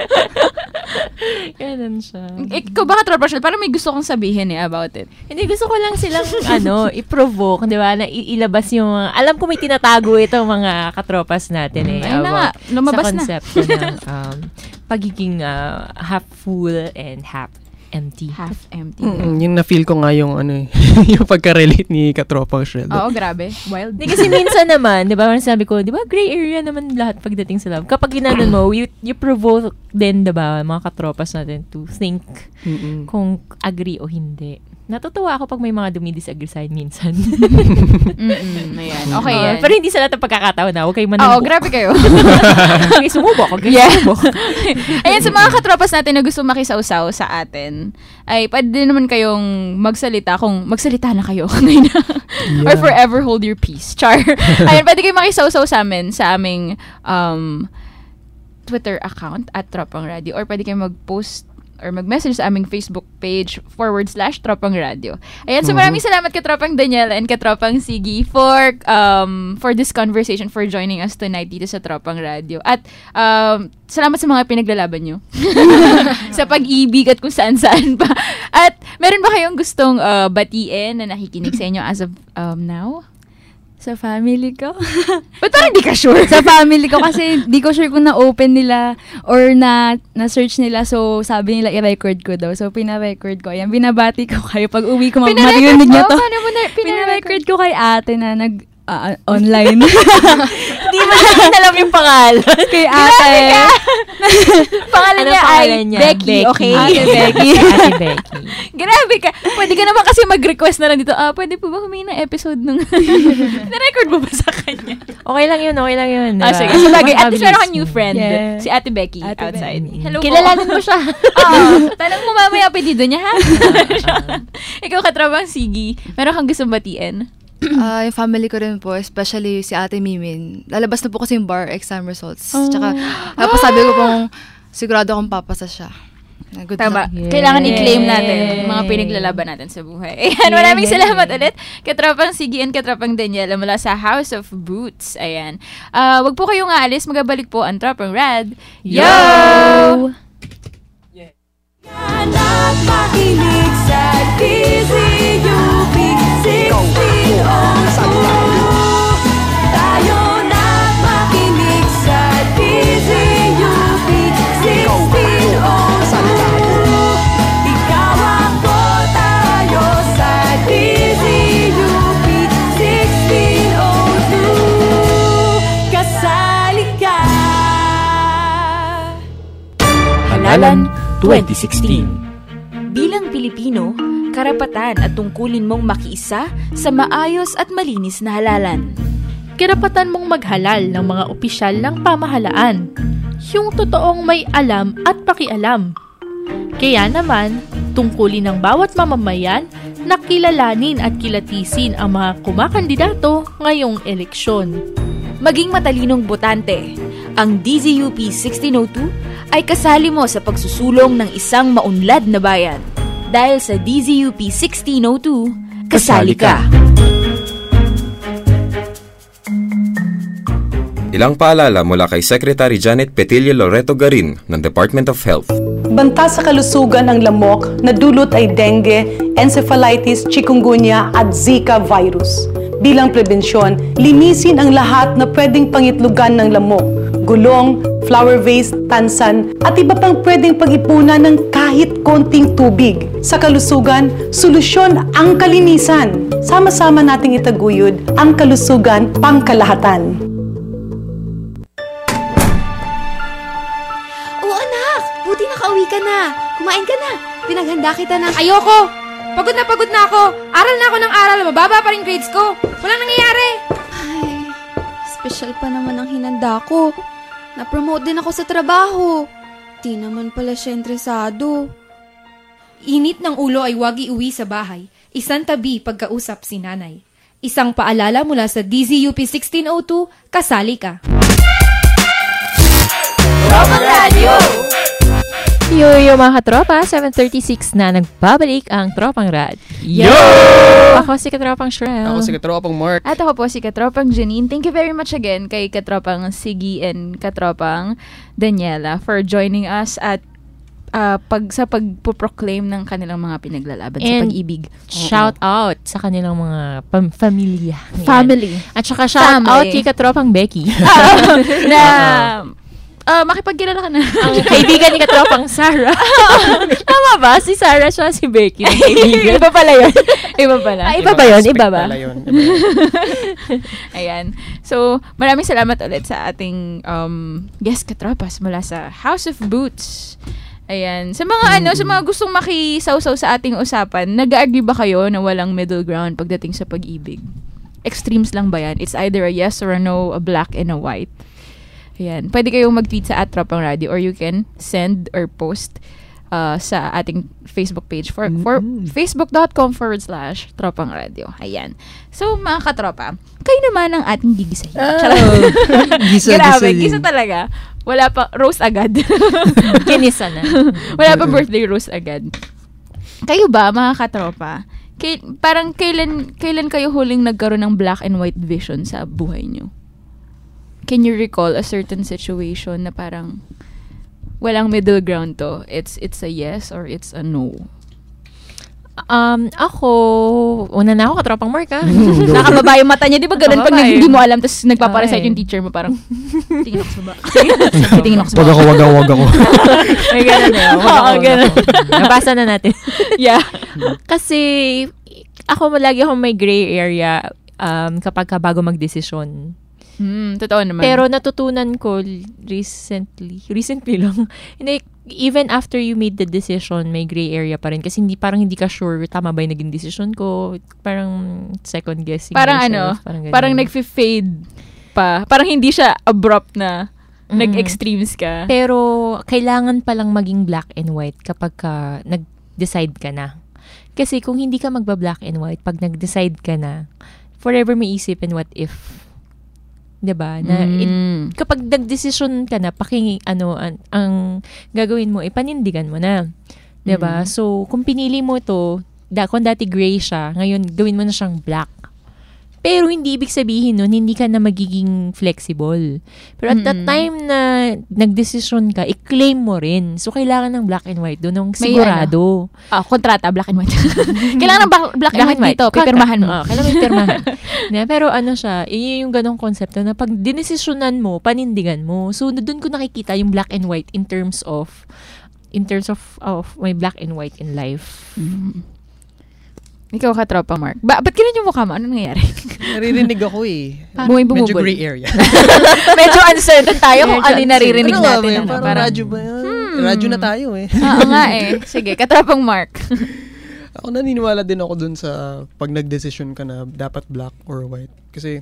Ganun siya. Ikaw ba katropa siya? Parang may gusto kong sabihin eh about it. Hindi, gusto ko lang silang ano, i-provoke, di ba? Na i- ilabas yung mga, alam ko may tinatago itong mga katropas natin eh. Ayun na nga, about lumabas sa na. konsepto ng um, pagiging uh, half full and half empty. Half empty. Mm, yung na-feel ko nga yung ano eh, yung pagka-relate ni Katropang Shell. Oo, grabe. Wild. Di kasi minsan naman, di ba, sabi ko, di ba, gray area naman lahat pagdating sa love. Kapag ginanon mo, you, you provoke din, di ba, mga katropas natin to think Mm-mm. kung agree o hindi. Natutuwa ako pag may mga dumidisagree sa'yo minsan. Mm-mm, ayan. Okay Uh, yan. pero hindi sa lahat ng pagkakataon na. Huwag kayo Oo, manubok. grabe kayo. Okay, sumubok. Okay, Yeah. sumubok. Ayan, sa mga katropas natin na gusto makisawsaw sa atin, ay pwede din naman kayong magsalita kung magsalita na kayo. Yeah. Or forever hold your peace. Char. Ayan, pwede kayong makisawsaw sa amin sa aming um, Twitter account at Tropang Radio, or pwede kayong mag-post or mag-message sa aming Facebook page forward slash Tropang Radio. Ayan, so maraming salamat Katropang Daniela and Katropang Siggy for um for this conversation, for joining us tonight dito sa Tropang Radio. At um salamat sa mga pinaglalaban nyo. Sa pag-ibig at kung saan-saan pa. At meron ba kayong gustong uh, batiin na nakikinig sa inyo as of um, now? Sa family ko. Ba't parang di ka sure? Sa family ko kasi di ko sure kung na-open nila or na na-search nila. So, sabi nila i-record ko daw. So, pina-record ko. Ayan, binabati ko kayo. Pag uwi ko, marinig niya to. Paano mo na Pina-record ko kay ate na nag uh, online. Hindi mo na alam yung pangalan. Kay ate. Pangalan Ano niya pangalan ay niya? Becky, Becky. okay? Ate Becky. Ate Becky. Grabe ka. Pwede ka naman kasi mag-request na lang dito. Ah, pwede po ba humingi ng episode nung na-record mo ba sa kanya? Okay lang yun, okay lang yun. Ah, diba? sige. So, bagay. At least Mabilis meron kang new mo. friend. Yeah. Si Ate Becky Ate outside. Becky. Hello po. Kilalanin mo siya. Oo. Tanong mo mamaya pedido niya, ha? Ikaw, Katrabang Siggy, meron kang gustong batiin? Ah, yung family ko rin po, especially si Ate Mimin. Lalabas na po kasi yung bar exam results. Oh. Tsaka, tapos sabi ko pong sigurado akong papasa siya. Good Tama. luck. Kailangan i-claim natin mga pinaglalaban natin sa buhay. Ayan, maraming salamat ulit. Katropang Siggy and Katropang Daniela mula sa House of Boots. Ayan. Uh, wag po kayong aalis. Magabalik po ang Tropang Rad. Yo! Anak makinig sa D Z U P sixteen oh two. Tayo na makinig sa D Z U P sixteen oh two. Ikaw ako, tayo sa D Z U P sixteen oh two. Kasama Halalan twenty sixteen. Bilang Pilipino, karapatan at tungkulin mong makiisa sa maayos at malinis na halalan. Karapatan mong maghalal ng mga opisyal ng pamahalaan, yung totoong may alam at pakialam. Kaya naman, tungkulin ng bawat mamamayan na kilalanin at kilatisin ang mga kumakandidato ngayong eleksyon. Maging matalinong botante, ang D Z U P sixteen oh two ay kasali mo sa pagsusulong ng isang maunlad na bayan. Dahil sa D Z U P sixteen oh two, kasali ka! Ilang paalala mula kay Secretary Janet Petilla Loreto Garin ng Department of Health. Banta sa kalusugan ng lamok na dulot ay dengue, encephalitis, chikungunya at Zika virus. Bilang prebensyon, linisin ang lahat na pwedeng pangitlugan ng lamok, gulong, flower vase, tansan, at iba pang pwedeng pag-ipunan ng kahit konting tubig. Sa kalusugan, solusyon ang kalinisan. Sama-sama nating itaguyod ang kalusugan pangkalahatan. Buti nakauwi ka na. Kumain ka na. Pinaghanda kita ng... Ayoko! Pagod na pagod na ako. Aral na ako ng aral. Mababa pa rin grades ko. Walang nangyayari. Ay, special pa naman ang hinanda ko. Na-promote din ako sa trabaho. Di naman pala siya interesado. Init ng ulo ay wag iuwi sa bahay. Isang tabi pagkausap si nanay. Isang paalala mula sa D Z U P sixteen oh two, kasali ka. Tropang Radio! Yo, yo mga katropa, seven thirty-six na nagbabalik ang Tropang Rad. Yo! Ako si Katropang Shrel. Ako si Katropang Mark. At ako po si Katropang Janine. Thank you very much again kay Katropang Siggy and Katropang Daniela for joining us at uh, pag sa pagpo-proclaim ng kanilang mga pinaglalaban And sa pag-ibig. Shout out sa kanilang mga pam- pamilya. Family. At saka shout Family. out kay Katropang Becky. na Uh, makipagkilala ka na. Ang kaibigan ni Katropang Sarah. Tama ba? Si Sarah siya, si Becky. Iba pala yun. Iba pala. Ah, iba ba yun? Iba ba? Ayan. So, maraming salamat ulit sa ating um, guest katropas mula sa House of Boots. Ayan. Sa mga ano, sa mga gustong makisawsaw sa ating usapan, nag-agree ba kayo na walang middle ground pagdating sa pag-ibig? Extremes lang ba yan? It's either a yes or a no, a black and a white. Ayan. Pwede kayong mag-tweet sa at Tropang Radio or you can send or post uh, sa ating Facebook page for, for facebook.com forward slash Tropang Radio. Ayan. So, mga katropa, kayo naman ang ating gigisahin. Oh. Gisa, Grabe, gisa, gisa talaga. Wala pa, roast agad. Kinisa na. Wala pa birthday roast agad. Kayo ba, mga katropa, kay, parang kailan, kailan kayo huling nagkaroon ng black and white vision sa buhay nyo? Can you recall a certain situation na parang walang middle ground to? It's it's a yes or it's a no? Um, ako, una na ako, Katropang Mark, ha? Nakababa yung mata niya. Di ba ganun pag Nakababa, hindi eh. mo alam tapos nagpaparecite Ay. yung teacher mo parang tingin ako sa baba. Tingin ako sa baba. Pag ako, wag ako, wag ako. May ganun eh. Wag ako, Oo, wag ganun. ako. Nabasa na natin. Yeah. Kasi, ako lagi akong may gray area um, kapag ka bago magdesisyon. Hmm, totoo naman. Pero natutunan ko recently, recently lang, hindi, even after you made the decision, may gray area pa rin. Kasi hindi, parang hindi ka sure, tama ba yung naging decision ko? Parang second guessing. Parang yourself, ano, parang, parang nag-fade pa. Parang hindi siya abrupt na mm-hmm. nag-extremes ka. Pero, kailangan palang maging black and white kapag ka nag-decide ka na. Kasi kung hindi ka magba-black and white, pag nag-decide ka na, forever may isipin what if. Diba? Na Mm. it, kapag nagdesisyon ka na, paking, ano, ang, ang gagawin mo, ipanindigan mo na. Diba? Mm. So, kung pinili mo to, da, kung dati gray siya, ngayon, gawin mo na siyang black. Pero hindi ibig sabihin nun, hindi ka na magiging flexible. Pero at that Mm-mm. time na nagdesisyon ka, i-claim mo rin. So, kailangan ng black and white doon, ng May sigurado. Ah, kontrata, black and white. Kailangan ng black, black and white dito, pipirmahan mo. Oh, kailangan may pirmahan. Yeah, pero ano siya, yun yung ganong konsepto na pag dinesisyonan mo, panindigan mo. So, doon ko nakikita yung black and white in terms of, in terms of, of my black and white in life. Mm. Ikaw ka, Tropa Mark. Ba ba't ganun yung mukha mo? Ano nangyayari? Naririnig ako eh. Bumay bumubol. Medyo gray area. Medyo uncertain tayo kung ano yung naririnig ano natin. Ano ano, parang, parang radyo ba yan? Hmm. Hmm. Radyo na tayo eh. Oo nga eh. Sige, katropang Mark. Ako naniniwala din ako dun sa pag nag-decision ka na dapat black or white. Kasi,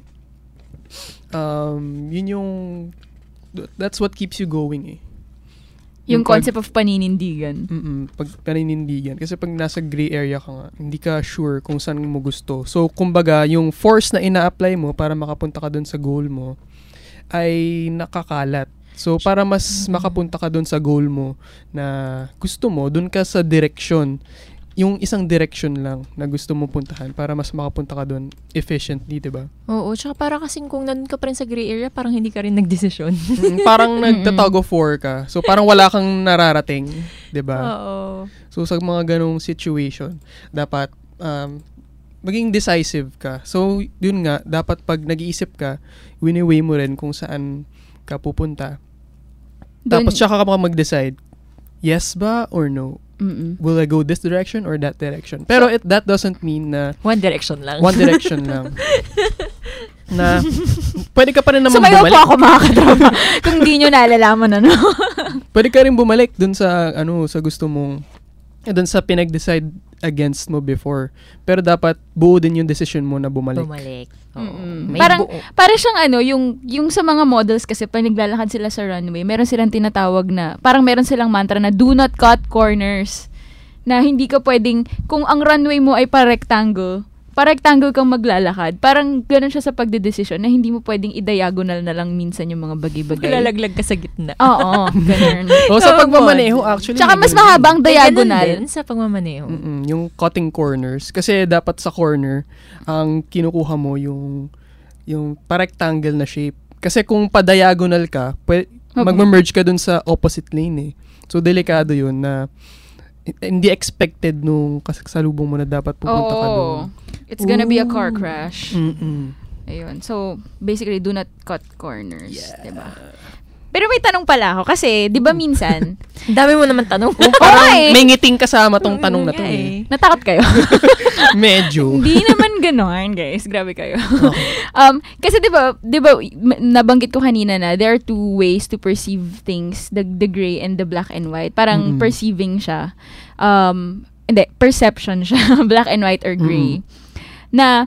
um, yun yung, that's what keeps you going eh. Yung, yung concept pag, of paninindigan. Mm pag paninindigan. Kasi pag nasa gray area ka nga, hindi ka sure kung saan mo gusto. So, kumbaga, yung force na ina-apply mo para makapunta ka dun sa goal mo, ay nakakalat. So, para mas makapunta ka dun sa goal mo na gusto mo, dun ka sa direction. Yung isang direction lang na gusto mo puntahan para mas makapunta ka dun efficiently, diba? Oo, tsaka para kasing kung nandun ka pa rin sa gray area, parang hindi ka rin nagdesisyon. mm, parang nagtatug of war ka. So, parang wala kang nararating, diba? Oo. So, sa mga ganong situation, dapat um, maging decisive ka. So, yun nga, dapat pag nag-iisip ka, wini-weigh mo rin kung saan ka pupunta. Dun, Tapos, tsaka ka mag-decide, yes ba or no? Mm-mm. Will I go this direction or that direction? Pero it that doesn't mean na... One direction lang. One direction lang. Na, pwede ka pa rin naman Sumayaw bumalik. po ako mga katropa. Kung di nyo naalalaman, ano? Pwede ka rin bumalik dun sa, ano, sa gusto mong, eh, dun sa pinag-decide against mo before. Pero dapat buo din yung decision mo na bumalik. Bumalik. Parang, para siyang ano, yung, yung sa mga models kasi pag naglalakad sila sa runway, meron silang tinatawag na, parang meron silang mantra na do not cut corners. Na hindi ka pwedeng, kung ang runway mo ay pa-rectangle, pa-rectangle kang maglalakad. Parang ganun siya sa pagdedesisyon na hindi mo pwedeng i-diagonal na lang minsan yung mga bagay-bagay. Lalaglag ka sa gitna. Oo, ganun. O sa pagmamaneho, actually. Tsaka mas mahaba ang diagonal. Ganun din sa pagmamaneho. Mm-mm, yung cutting corners. Kasi dapat sa corner, ang kinukuha mo yung yung pa-rectangle na shape. Kasi kung pa-diagonal ka, pwede, mag-merge ka dun sa opposite lane eh. So, delikado yun na hindi expected nung kasalubong mo na dapat pupunta ka doon. It's gonna Ooh. be a car crash. Mm-mm. Ayun. So, basically, do not cut corners. Yeah. Diba? Pero may tanong pala ako. Kasi, di ba minsan... Dami mo naman tanong. Oh, parang eh. May ngiting kasama tong tanong na to eh. Natakot kayo? Medyo. Hindi naman ganon, guys. Grabe kayo. Okay. um, kasi di ba, di ba, nabanggit ko kanina na there are two ways to perceive things. The, the gray and the black and white. Parang mm-hmm. perceiving siya. Um, hindi, perception siya. Black and white or gray. Mm-hmm. Na...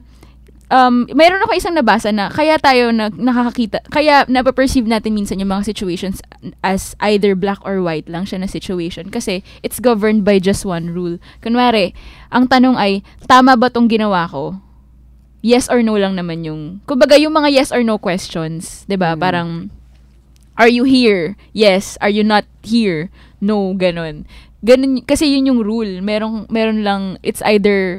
Um, mayroon ako isang nabasa na kaya tayo na, nakakakita, kaya napaperceive natin minsan yung mga situations as either black or white lang siya na situation kasi it's governed by just one rule. Kunwari, ang tanong ay, tama ba tong ginawa ko? Yes or no lang naman yung, kumbaga yung mga yes or no questions, diba? Mm. Parang, are you here? Yes. Are you not here? No, ganun. Ganun, kasi yun yung rule. Meron, meron lang, it's either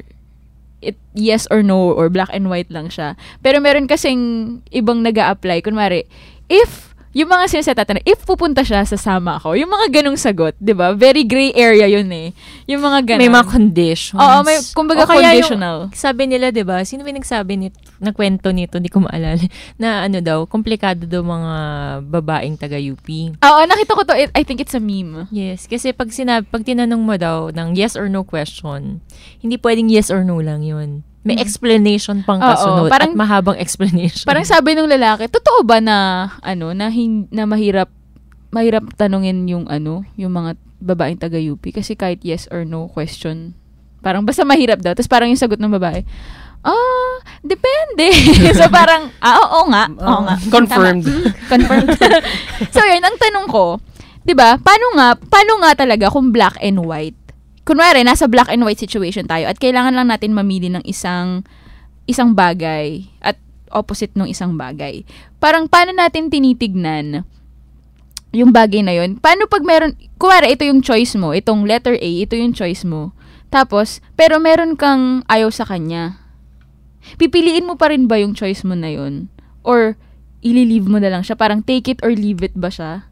it yes or no or black and white lang siya. Pero meron kasing ibang nag-a-apply. Kunwari, if, yung mga sinaseta na, if pupunta siya, sasama ako. Yung mga ganong sagot, di ba? Very gray area yun eh. Yung mga ganon. May mga conditions. Oo, may, kumbaga o conditional. Yung, sabi nila, di ba? Sino may nagsabi nito, na kwento nito, hindi ko maalala, na ano daw, komplikado daw mga babaeng taga-U P. Oo, nakita ko to. I think it's a meme. Yes, kasi pag, sinab- pag tinanong mo daw ng yes or no question, hindi pwedeng yes or no lang yun. May explanation pang kasunod. Oo, parang, at mahabang explanation. Parang sabi ng lalaki, totoo ba na ano na hin- na mahirap mahirap tanungin yung ano, yung mga babaeng taga-U P kasi kahit yes or no question, parang basta mahirap daw. Tapos parang yung sagot ng babae, ah, depende. So parang, ah, oo nga. Oo nga. Confirmed. Confirmed. So yun, ang tanong ko, 'di ba? Paano nga, paano nga talaga kung black and white? Kunwari, nasa black and white situation tayo at kailangan lang natin mamili ng isang isang bagay at opposite ng isang bagay. Parang paano natin tinitignan yung bagay na yun? Paano pag meron, kunwari, ito yung choice mo, itong letter A, ito yung choice mo. Tapos, pero meron kang ayaw sa kanya. Pipiliin mo pa rin ba yung choice mo na yun? Or, ili-leave mo na lang siya? Parang take it or leave it ba siya?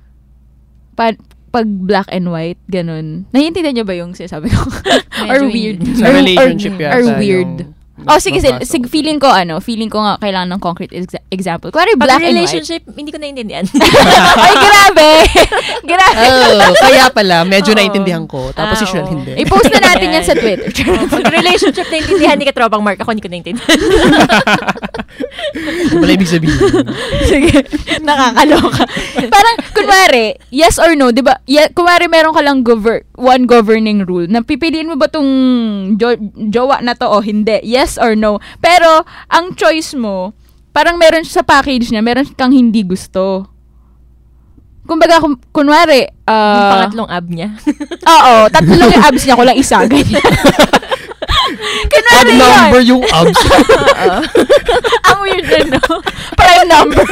Pa- pag black and white, ganun. Naiintindihan niyo ba yung sinasabi ko? Or weird? Sa relationship or, or weird? Oh, sige, sige, sige, feeling ko, ano, feeling ko nga kailangan ng concrete ex- example. Kuwari, black and white. Relationship, hindi ko naiintindihan. Ay, grabe! Grabe! Oh, kaya pala, medyo naiintindihan ko. Tapos ah, usual, oh. hindi. I-post na natin yan sa Twitter. Oh, pag relationship naiintindihan ni Katropang Mark, ako hindi ko naiintindihan. Wala ibig sabihin. Sige, nakakaloka. Parang, kunwari, kunwari, yes or no, di ba? Yeah, kunwari meron ka lang gover- one governing rule na pipiliin mo ba tong jo- jowa na to o hindi? Yes or no? Pero, ang choice mo, parang meron sa package niya, meron kang hindi gusto. Kumbaga, kun- kunwari, uh, yung pangatlong ab niya. Oo, tatlong yung abs niya, ko lang isa, ganyan. Odd number yung abs. Ang weird na, no? Prime number.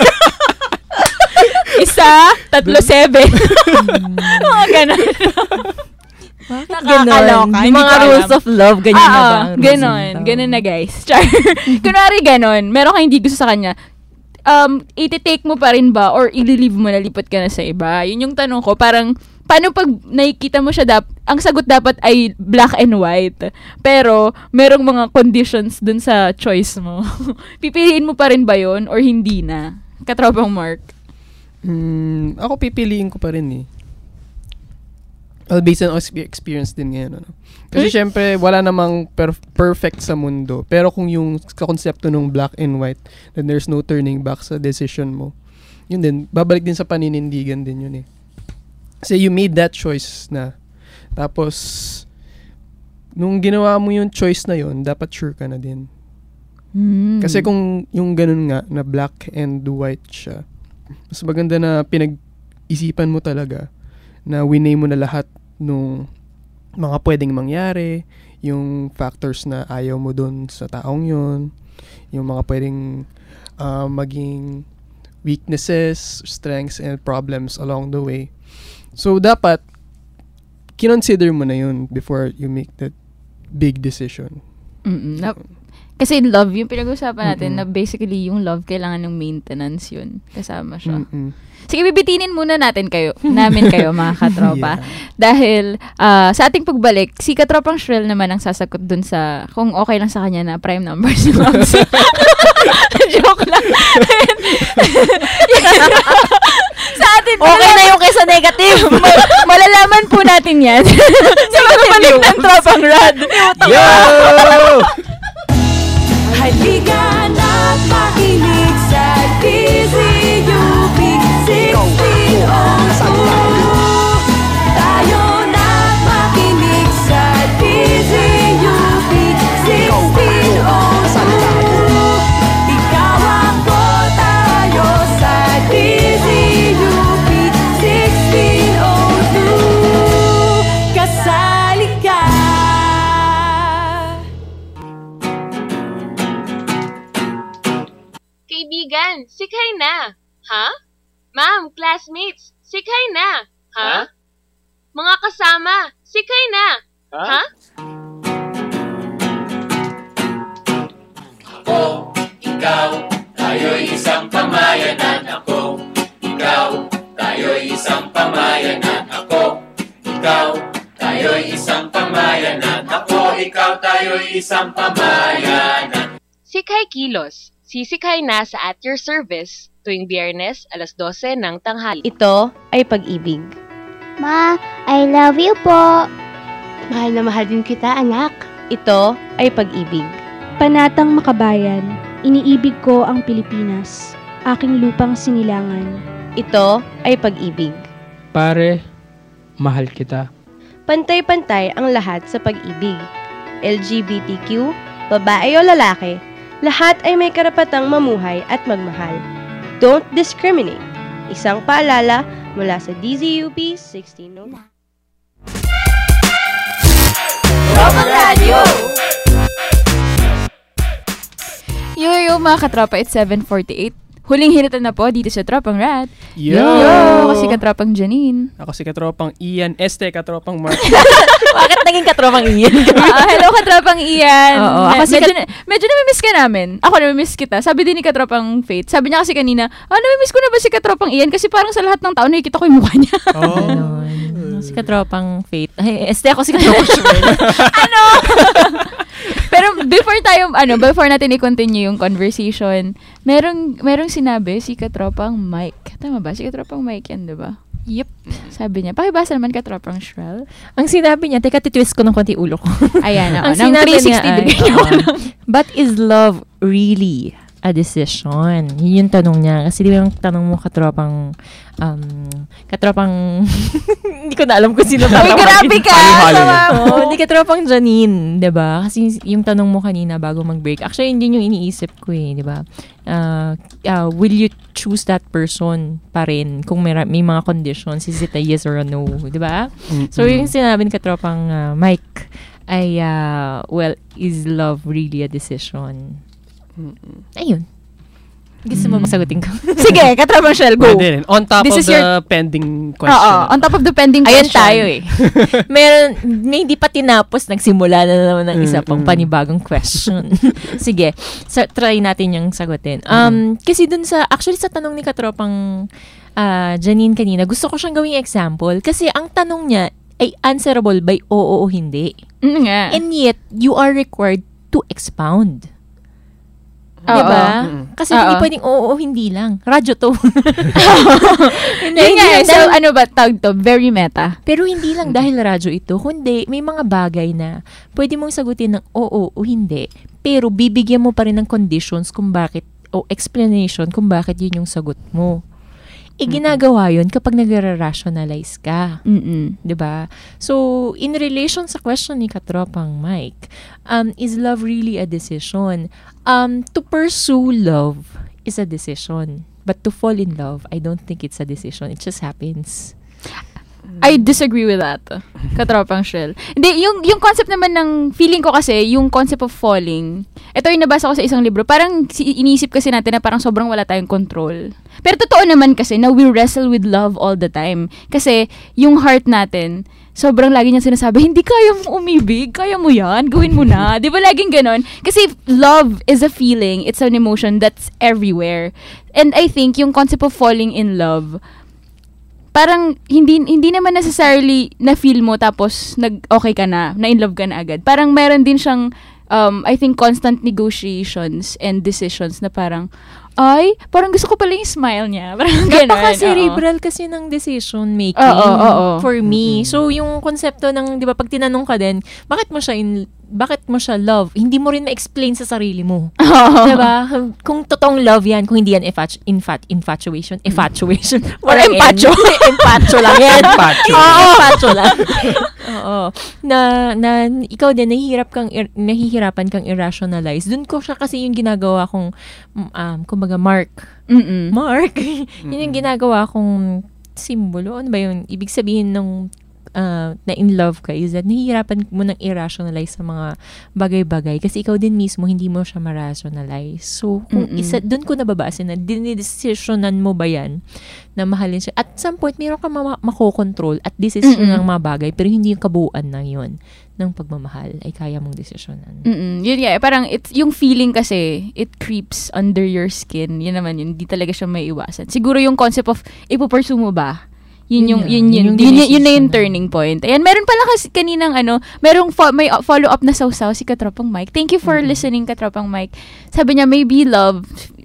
Isa, tatlo, seven. Mga ganun. Nakakaloka. Yung mga rules of love, ganyan ah, na ba? Ganon. Ganon na, guys. Char. Kunwari ganon, meron kang hindi gusto sa kanya, um, iti-take mo pa rin ba or i-leave mo na lipat ka na sa iba? Yun yung tanong ko. Parang, paano pag nakikita mo siya, dap- ang sagot dapat ay black and white. Pero, merong mga conditions dun sa choice mo. Pipiliin mo pa rin ba yun or hindi na? Katropang Mark. Mm, ako pipiliin ko pa rin eh. Well, based on experience din ngayon. Ano? Kasi hmm? syempre, wala namang per- perfect sa mundo. Pero kung yung konsepto ng black and white, then there's no turning back sa decision mo. Yun din, babalik din sa paninindigan din yun eh. Kasi you made that choice na. Tapos, nung ginawa mo yung choice na yun, dapat sure ka na din. Hmm. Kasi kung yung ganun nga, na black and white siya, mas maganda na pinag-isipan mo talaga na winay mo na lahat nung mga pwedeng mangyari, yung factors na ayaw mo dun sa taong yun, yung mga pwedeng uh, maging weaknesses, strengths, and problems along the way. So, dapat, kinonsider mo na yun before you make that big decision. Mm-mm. Na- Kasi love, yung pinag-usapan natin, Mm-mm. na basically yung love, kailangan ng maintenance yun. Kasama siya. Mm-mm. Sige, bibitinin muna natin kayo, namin kayo, mga katropa. Yeah. Dahil, uh, sa ating pagbalik, si Katropang Shrel naman ang sasagot dun sa, kung okay lang sa kanya na prime numbers yung abs. Joke lang. Sa atin, okay na yung kaysa negative. Ma- malalaman po natin yan. Sa pagbalik ng Tropang Rad. Yo! Halika na't makinig sa D Z U P sixteen oh two. Tayo na't makinig sa D Z U P sixteen oh two. Ikaw ako, tayo sa D Z U P sixteen oh two. Kasali ka. Kaibigan, sikay na. Ha? Ma'am, classmates, sikay na. Ha? Mga kasama, sikay na. Ha? Ako, ikaw, tayo'y isang pamayanan. Ako, ikaw, tayo'y isang pamayanan. Ako, ikaw, tayo'y isang pamayanan. Ako, ikaw, tayo'y isang pamayanan. Sikay Kilos. Sisikay na sa At Your Service tuwing Biyernes alas dose ng tanghali. Ito ay pag-ibig. Ma, I love you po. Mahal na mahal din kita, anak. Ito ay pag-ibig. Panatang makabayan, iniibig ko ang Pilipinas, aking lupang sinilangan. Ito ay pag-ibig. Pare, mahal kita. Pantay-pantay ang lahat sa pag-ibig. L G B T Q, babae o lalaki, lahat ay may karapatang mamuhay at magmahal. Don't discriminate. Isang paalala mula sa D Z U P sixteen oh two. Tropang Radio! Yo, yo, mga katropa, it's seven forty-eight. Huling hinitan na po dito sa Tropang Rad. Yo! Yo! Ako si Katropang Janine. Ako si Katropang Ian. Este, Katropang Mark. Bakit naging Katropang Ian? uh, hello, Katropang Ian. Oo, ako si medyo, kat- na, medyo namimiss ka namin. Ako namimiss kita. Sabi din ni Katropang Faith. Sabi niya kasi kanina, ah, namimiss ko na ba si Katropang Ian? Kasi parang sa lahat ng tao nakikita ko yung mukha niya. Oh. Si Katropang Faith. Ay, este, ako si Katropang Shrel. Ano? Pero before tayo, ano, before natin i-continue yung conversation, merong, merong sinabi si Katropang Mike. Tama ba? Si Katropang Mike yan, diba? Yep. Sabi niya, pakibasa naman Katropang Shrel. Ang sinabi niya, teka, titwist ko ng konti ulo ko. Ayan, ako. Ang sinabi three sixty niya ay, degree uh, but is love really a decision? Yun yung tanong niya. Kasi di ba yung tanong mo katropang, um, katropang, hindi ko na alam kung sino Uy, grabe ka! Oo, hindi katropang Janine, di ba? Kasi yung tanong mo kanina bago mag-break, actually, yun din yung iniisip ko eh, di ba? Uh, uh, will you choose that person pa rin kung may, may mga conditions? Is it a yes or a no? Di ba? Mm-hmm. So, yung sinabi ni katropang uh, Mike, ay, uh, well, is love really a decision? Mm-mm. Ayun. Gusto mo masagutin ko? Sige, katrabang Shell, go. Pwede rin. On top This of is the your... pending question. Oo, on top of the pending Ayan question. tayo eh. Meron, may hindi pa tinapos, nagsimula na naman ng isa pang panibagong question. Sige, so, try natin yung sagutin. Um, mm-hmm. Kasi dun sa, actually sa tanong ni katropang uh, Janine kanina, gusto ko siyang gawing example. Kasi ang tanong niya ay answerable by oo o hindi. Mm, nga. And yet, you are required to expound. Uh-oh. Diba? Mm-hmm. Kasi Uh-oh. hindi pwedeng oo o hindi lang. Radyo to. Hindi, Yun nga, so dahil, ano ba tawag to? Very meta. Pero hindi lang dahil radyo ito, kundi may mga bagay na pwede mong sagutin ng oo o hindi, pero bibigyan mo pa rin ng conditions kung bakit, o explanation kung bakit yun yung sagot mo. E ginagawa yun kapag nagre-rationalize ka. Mm-mm. Diba? So, in relation sa question ni katropang Mike, um, is love really a decision? Um, to pursue love is a decision. But to fall in love, I don't think it's a decision. It just happens. I disagree with that. Katropang Shell. Hindi, yung, yung concept naman ng, feeling ko kasi, yung concept of falling, ito yung nabasa ko sa isang libro, parang iniisip kasi natin na parang sobrang wala tayong control. Pero totoo naman kasi na we wrestle with love all the time. Kasi yung heart natin, sobrang lagi niyang sinasabi, hindi kaya mo umibig, kaya mo yan, gawin mo na. Di ba laging ganon? Kasi love is a feeling, it's an emotion that's everywhere. And I think yung concept of falling in love, parang hindi hindi naman necessarily na feel mo tapos nag okay ka na, na in love ka na agad. Parang meron din siyang um I think constant negotiations and decisions na parang ay, parang gusto ko pala yung smile niya. Parang gano'n. Napaka-cerebral kasi ng decision making oo, oo, oo. for me. Mm-hmm. So, yung konsepto ng, di ba, pag tinanong ka din, bakit mo siya in, bakit mo siya love? Hindi mo rin ma-explain sa sarili mo. Di ba? Kung totoong love yan, kung hindi yan infatu- infat- infatuation, infatuation. Or empacho. Empacho lang yan. Empacho. Oo, empacho lang. Oo. Na, na, ikaw din, nahihirap kang, ir- nahihirapan kang irrationalize. Doon ko siya kasi yung ginagawa kong, um, kumbaga, Mark. Mm-mm. Mark. Yun yung ginagawa kong simbolo. Ano ba yun? Ibig sabihin nung uh, na in love ka is that nahihirapan mo nang i-rationalize sa mga bagay-bagay kasi ikaw din mismo hindi mo siya ma-rationalize. So, kung Mm-mm. isa, dun ko nababase na dinidesisyonan mo ba yan na mahalin siya. At some point, meron ka ma- makokontrol at desisyon ng mga bagay pero hindi yung kabuuan na yun ng pagmamahal ay kaya mong desisyonan. Mm-mm. Yun nga, parang it's, yung feeling kasi, it creeps under your skin. Yun naman yun, hindi talaga siya may iwasan. Siguro yung concept of, ipupursue mo ba? Yun yung, yun, yun, yun, yun, yun na yung turning point. Ayan, meron pala kasi kaninang ano, merong fo- may follow-up na sausaw si Katropang Mike. Thank you for mm-hmm. listening, Katropang Mike. Sabi niya, maybe love,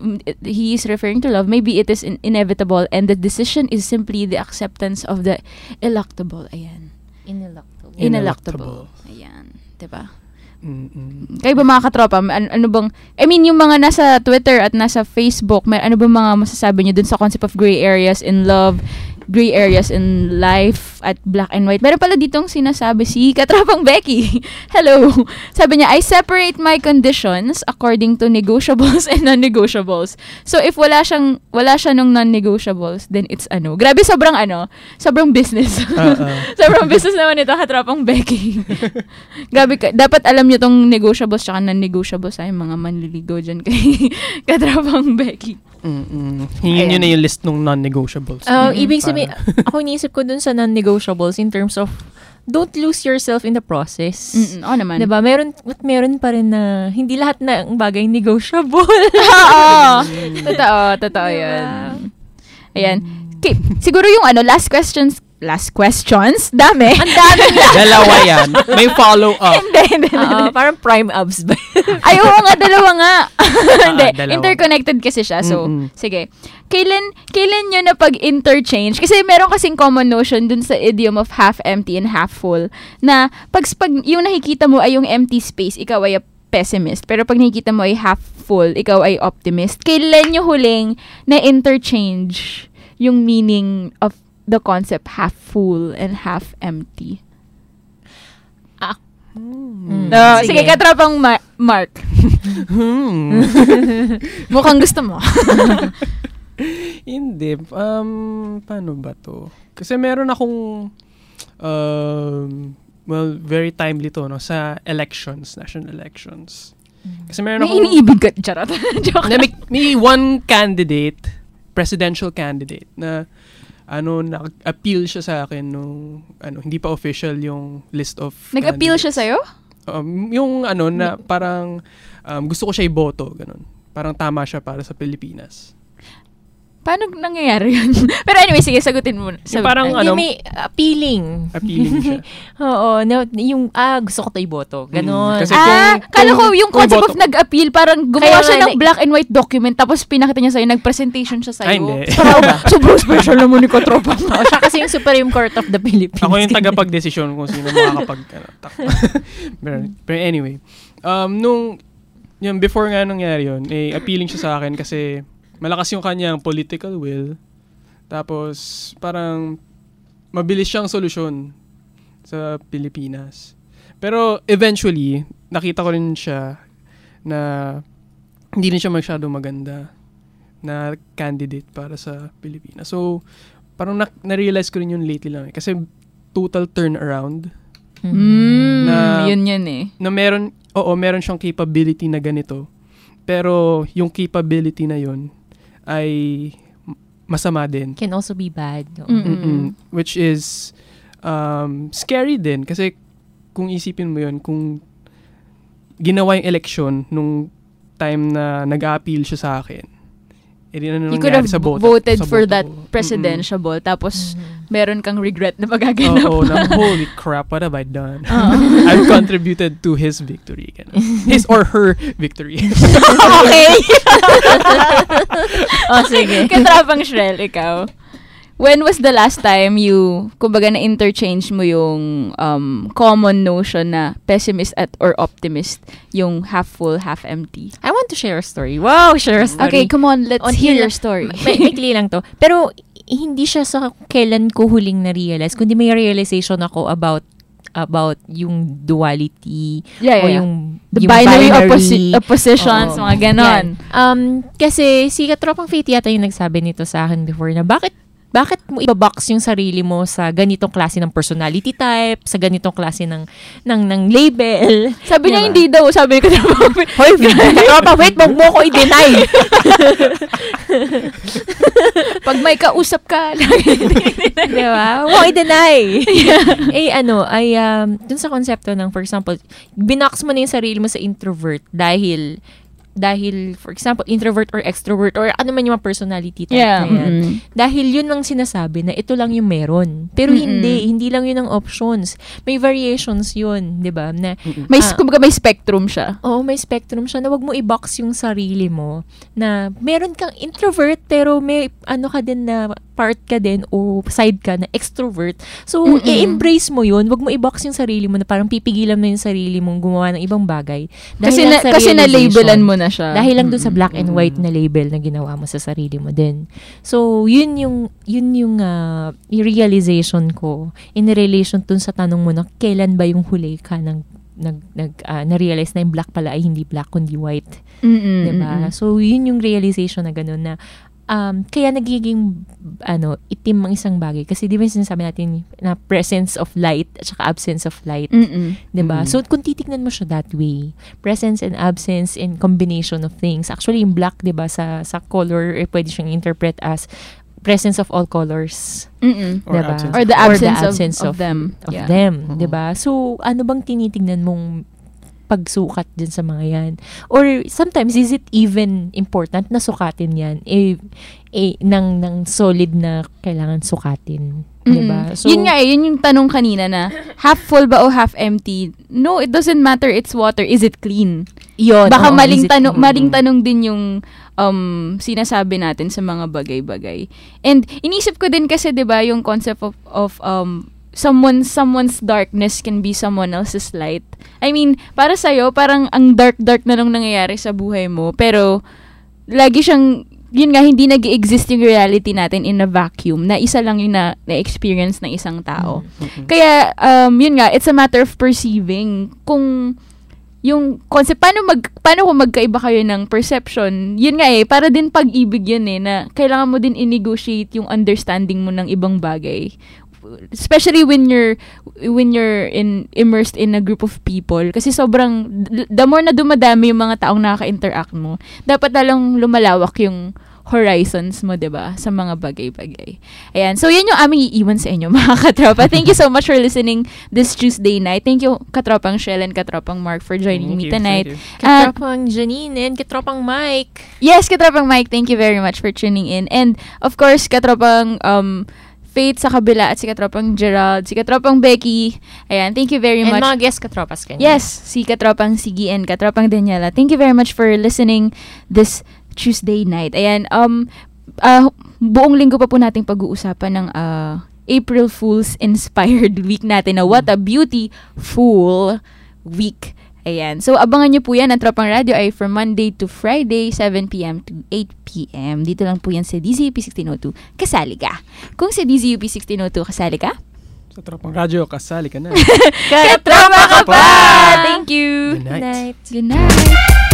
he is referring to love, maybe it is in- inevitable and the decision is simply the acceptance of the electable. Ayan. Ineluctable. Ineluctable. Ayan. Diba? Mm-mm. Kayo ba mga katropa, ano, ano bang, I mean, yung mga nasa Twitter at nasa Facebook, may, ano ba mga masasabi nyo dun sa concept of gray areas in love, gray areas in life at black and white? Meron pala ditong sinasabi si Katropang Becky. Hello. Sabi niya, I separate my conditions according to negotiables and non-negotiables. So, if wala siyang, wala siya nung non-negotiables, then it's ano. Grabe, sobrang ano, sobrang business. Uh-uh. Sobrang business naman ito, Katropang Becky. Grabe, ka, dapat alam niyo tong negotiables tsaka non-negotiables ay mga manliligaw dyan kay Katropang Becky. Mm-mm. Hingin nyo na yung list ng non-negotiables. Uh, mm-hmm. Ibig sabihin, ako iniisip ko dun sa non-negotiables in terms of don't lose yourself in the process. Mm-mm. Oo naman. Diba? Meron, meron pa rin na hindi lahat na ang bagay negotiable. Oo. Totoo. Totoo diba? Yun. Ayan. Okay. Siguro yung ano, last questions Last questions? Dami. Ang dami na. Dalawa yan. May follow-up. Hindi, hindi. Uh, parang prime abs ba? Ay, oo nga, dalawa nga. Hindi, ah, dalawa. interconnected kasi siya. So, Mm-mm. sige. Kailan, kailan nyo na pag-interchange? Kasi meron kasing common notion dun sa idiom of half empty and half full. Na, pag, pag yung nakikita mo ay yung empty space, ikaw ay pessimist. Pero pag nakikita mo ay half full, ikaw ay optimist. Kailan nyo huling na-interchange yung meaning of the concept half full and half empty? Ah. Hmm. No, sige, sige katropang Ma- Mark. Hmm. Mukhang gusto mo. Hindi. Um, paano ba to? Kasi meron akong um, well, very timely to, no? Sa elections, national elections. Kasi meron may akong... May iniibig ka, charot. Joke. Na, may, may one candidate, presidential candidate, na ano, nag-appeal siya sa akin nung, ano, hindi pa official yung list of Nag-appeal siya sa'yo? Um, yung ano, na parang um, gusto ko siya iboto, ganun. Parang tama siya para sa Pilipinas. Paano nangyayari yun? Pero anyway, sige, sagutin mo. Yung parang ano, may appealing. Appealing siya. Oo, no, yung, ah, gusto ko tayo iboto. Ganon. Mm, kasi ah, kung, kala ko kung, yung kung concept iboto, of nag-appeal, parang gumawa Kaya siya nga, ng black and white document, tapos pinakita niya sa'yo, nag-presentation siya sa'yo. Ay, hindi. Parang, sobrang special naman ni Katropa. Oo, siya kasi yung Supreme Court of the Philippines. Ako yung tagapag-desisyon kung sino makakapag, ano, takbo. pero, pero anyway, um, nung, yung before nga nangyari yun, eh, appealing siya sa akin kasi malakas yung kanyang political will. Tapos, parang, mabilis siyang solusyon sa Pilipinas. Pero, eventually, nakita ko rin siya na hindi rin siya masyadong maganda na candidate para sa Pilipinas. So, parang na- na-realize ko rin yun lately lang. Eh. Kasi, total turnaround. Mm, na, yun yun eh. Na meron, oo, meron siyang capability na ganito. Pero, yung capability na yun ay masama din. Can also be bad. No? Mm-mm. Which is um, scary din. Kasi kung isipin mo yun, kung ginawa yung election nung time na nag-a-appeal siya sa akin, eh, ano you could have sa boto, voted sa for boto that ko. presidential ball, tapos Mm-mm. meron kang regret na magaganap. Oo, na holy crap, what have I done? Uh-huh. I've contributed to his victory. His or her victory. Okay. Oh, sige. Katrapang Shrel, ikaw. When was the last time you, kumbaga na-interchange mo yung um, common notion na pessimist at or optimist, yung half full, half empty? I want to share a story. Wow, share a story. Okay, come on, let's On hear here your story. May maikli lang to. Pero, hindi siya sa kailan ko huling na-realize, kundi may realization ako about about yung duality Yeah, yeah, o yeah. yung The yung binary, binary opposi- oppositions, Oo. mga ganon. Yan. Um, kasi si Katropang Faith yata yung nagsabi nito sa akin before na bakit bakit mo ibabox yung sarili mo sa ganitong klase ng personality type, sa ganitong klase ng ng ng label. Sabi niya Diba? hindi daw, sabi ko Katropang Faith. Hoy, Katropang Faith, wag mo ko i-deny. Pag may kausap ka, diba? Wag i-deny. Eh ano, ay um, dun sa konsepto ng, for example, binox mo na yung sarili mo sa introvert dahil dahil, for example, introvert or extrovert or ano man yung mga personality type Yeah. na yan. Mm-hmm. Dahil yun lang sinasabi na ito lang yung meron. Pero Mm-mm. hindi, hindi lang yun ang options. May variations yun, di ba? Na, may, ah, kumbaga may spectrum siya. Oo, may spectrum siya na wag mo i-box yung sarili mo na meron kang introvert pero may ano ka din na part ka din o side ka na extrovert. So, Mm-mm. i-embrace mo yun. Wag mo i-box yung sarili mo na parang pipigilan mo yung sarili mong gumawa ng ibang bagay. Kasi lang na, sa kasi realization. na-labelan mo na siya. Dahil lang dun sa black and white na label na ginawa mo sa sarili mo din. So, yun yung yun yung uh, realization ko in relation dun sa tanong mo na kailan ba yung huli ka ng nag nag uh, na-realize na yung black pala ay hindi black kundi white. Mm-mm, diba? mm-mm. So, yun yung realization na gano'n na um, kaya nagiging ano, itim ang isang bagay. Kasi di ba yung sinasabi natin na presence of light at saka absence of light. Mm-mm. Diba? Mm. So, kung titignan mo siya that way, presence and absence and combination of things. Actually, yung black, diba, sa, sa color, eh, pwede siyang interpret as presence of all colors. Mm-mm. Or Diba? absence. Or the Or absence, the absence of, of, of them. of Yeah. them. Mhm. Diba? So, ano bang tinitignan mong pagsukat din sa mga yan? Or sometimes, is it even important na sukatin yan? Eh, eh, ng, ng solid na kailangan sukatin. Diba? Mm-mm. Yun nga eh, yun yung tanong kanina na half full ba o half empty? No, it doesn't matter. It's water. Is it clean? Yun. Baka oo, maling is it- tanong, maling tanong din yung um, sinasabi natin sa mga bagay-bagay. And inisip ko din kasi 'di ba yung concept of of um someone someone's darkness can be someone else's light. I mean, para sa'yo, parang ang dark-dark na nung nangyayari sa buhay mo. Pero, lagi siyang, yun nga, hindi nag-exist yung reality natin in a vacuum, na isa lang yung na, na-experience ng isang tao. Mm-hmm. Kaya, um, yun nga, it's a matter of perceiving. Kung, yung concept, paano, mag, paano kung magkaiba kayo ng perception, yun nga eh, para din pag-ibig yun eh, na kailangan mo din i-negotiate yung understanding mo ng ibang bagay. Especially when you're when you're in immersed in a group of people, kasi sobrang the more na dumadami yung mga taong nakaka-interact mo, dapat lalong lumalawak yung horizons mo, 'di ba, sa mga bagay-bagay. Ayan, so yan yung aming iiwan sa inyo, mga katropa. Thank you so much for listening this Tuesday night. Thank you katropang Shell and katropang Mark for joining thank me you, tonight. Katropang Janine and katropang Mike. Yes, katropang Mike, thank you very much for tuning in. And of course, katropang um Faith sa kabila at si katropang Gerald, si katropang Becky. Ayan, thank you very and much. And mga guest katropas kanya. Yes, si katropang Sigi and katropang Daniela. Thank you very much for listening this Tuesday night. Ayan, um, uh, buong linggo pa po nating pag-uusapan ng uh, April Fool's Inspired Week natin na What a Beautiful Week. Ayan. So, abangan nyo po yan. Ang Tropang Radio ay from Monday to Friday, seven p.m. to eight p.m. Dito lang po yan sa D Z U P sixteen oh two. Kasali ka. Kung sa D Z U P sixteen oh two, kasali ka? Sa Tropang Radio, kasali ka na. Katropa ka pa! Thank you. Good night. Good night. Good night.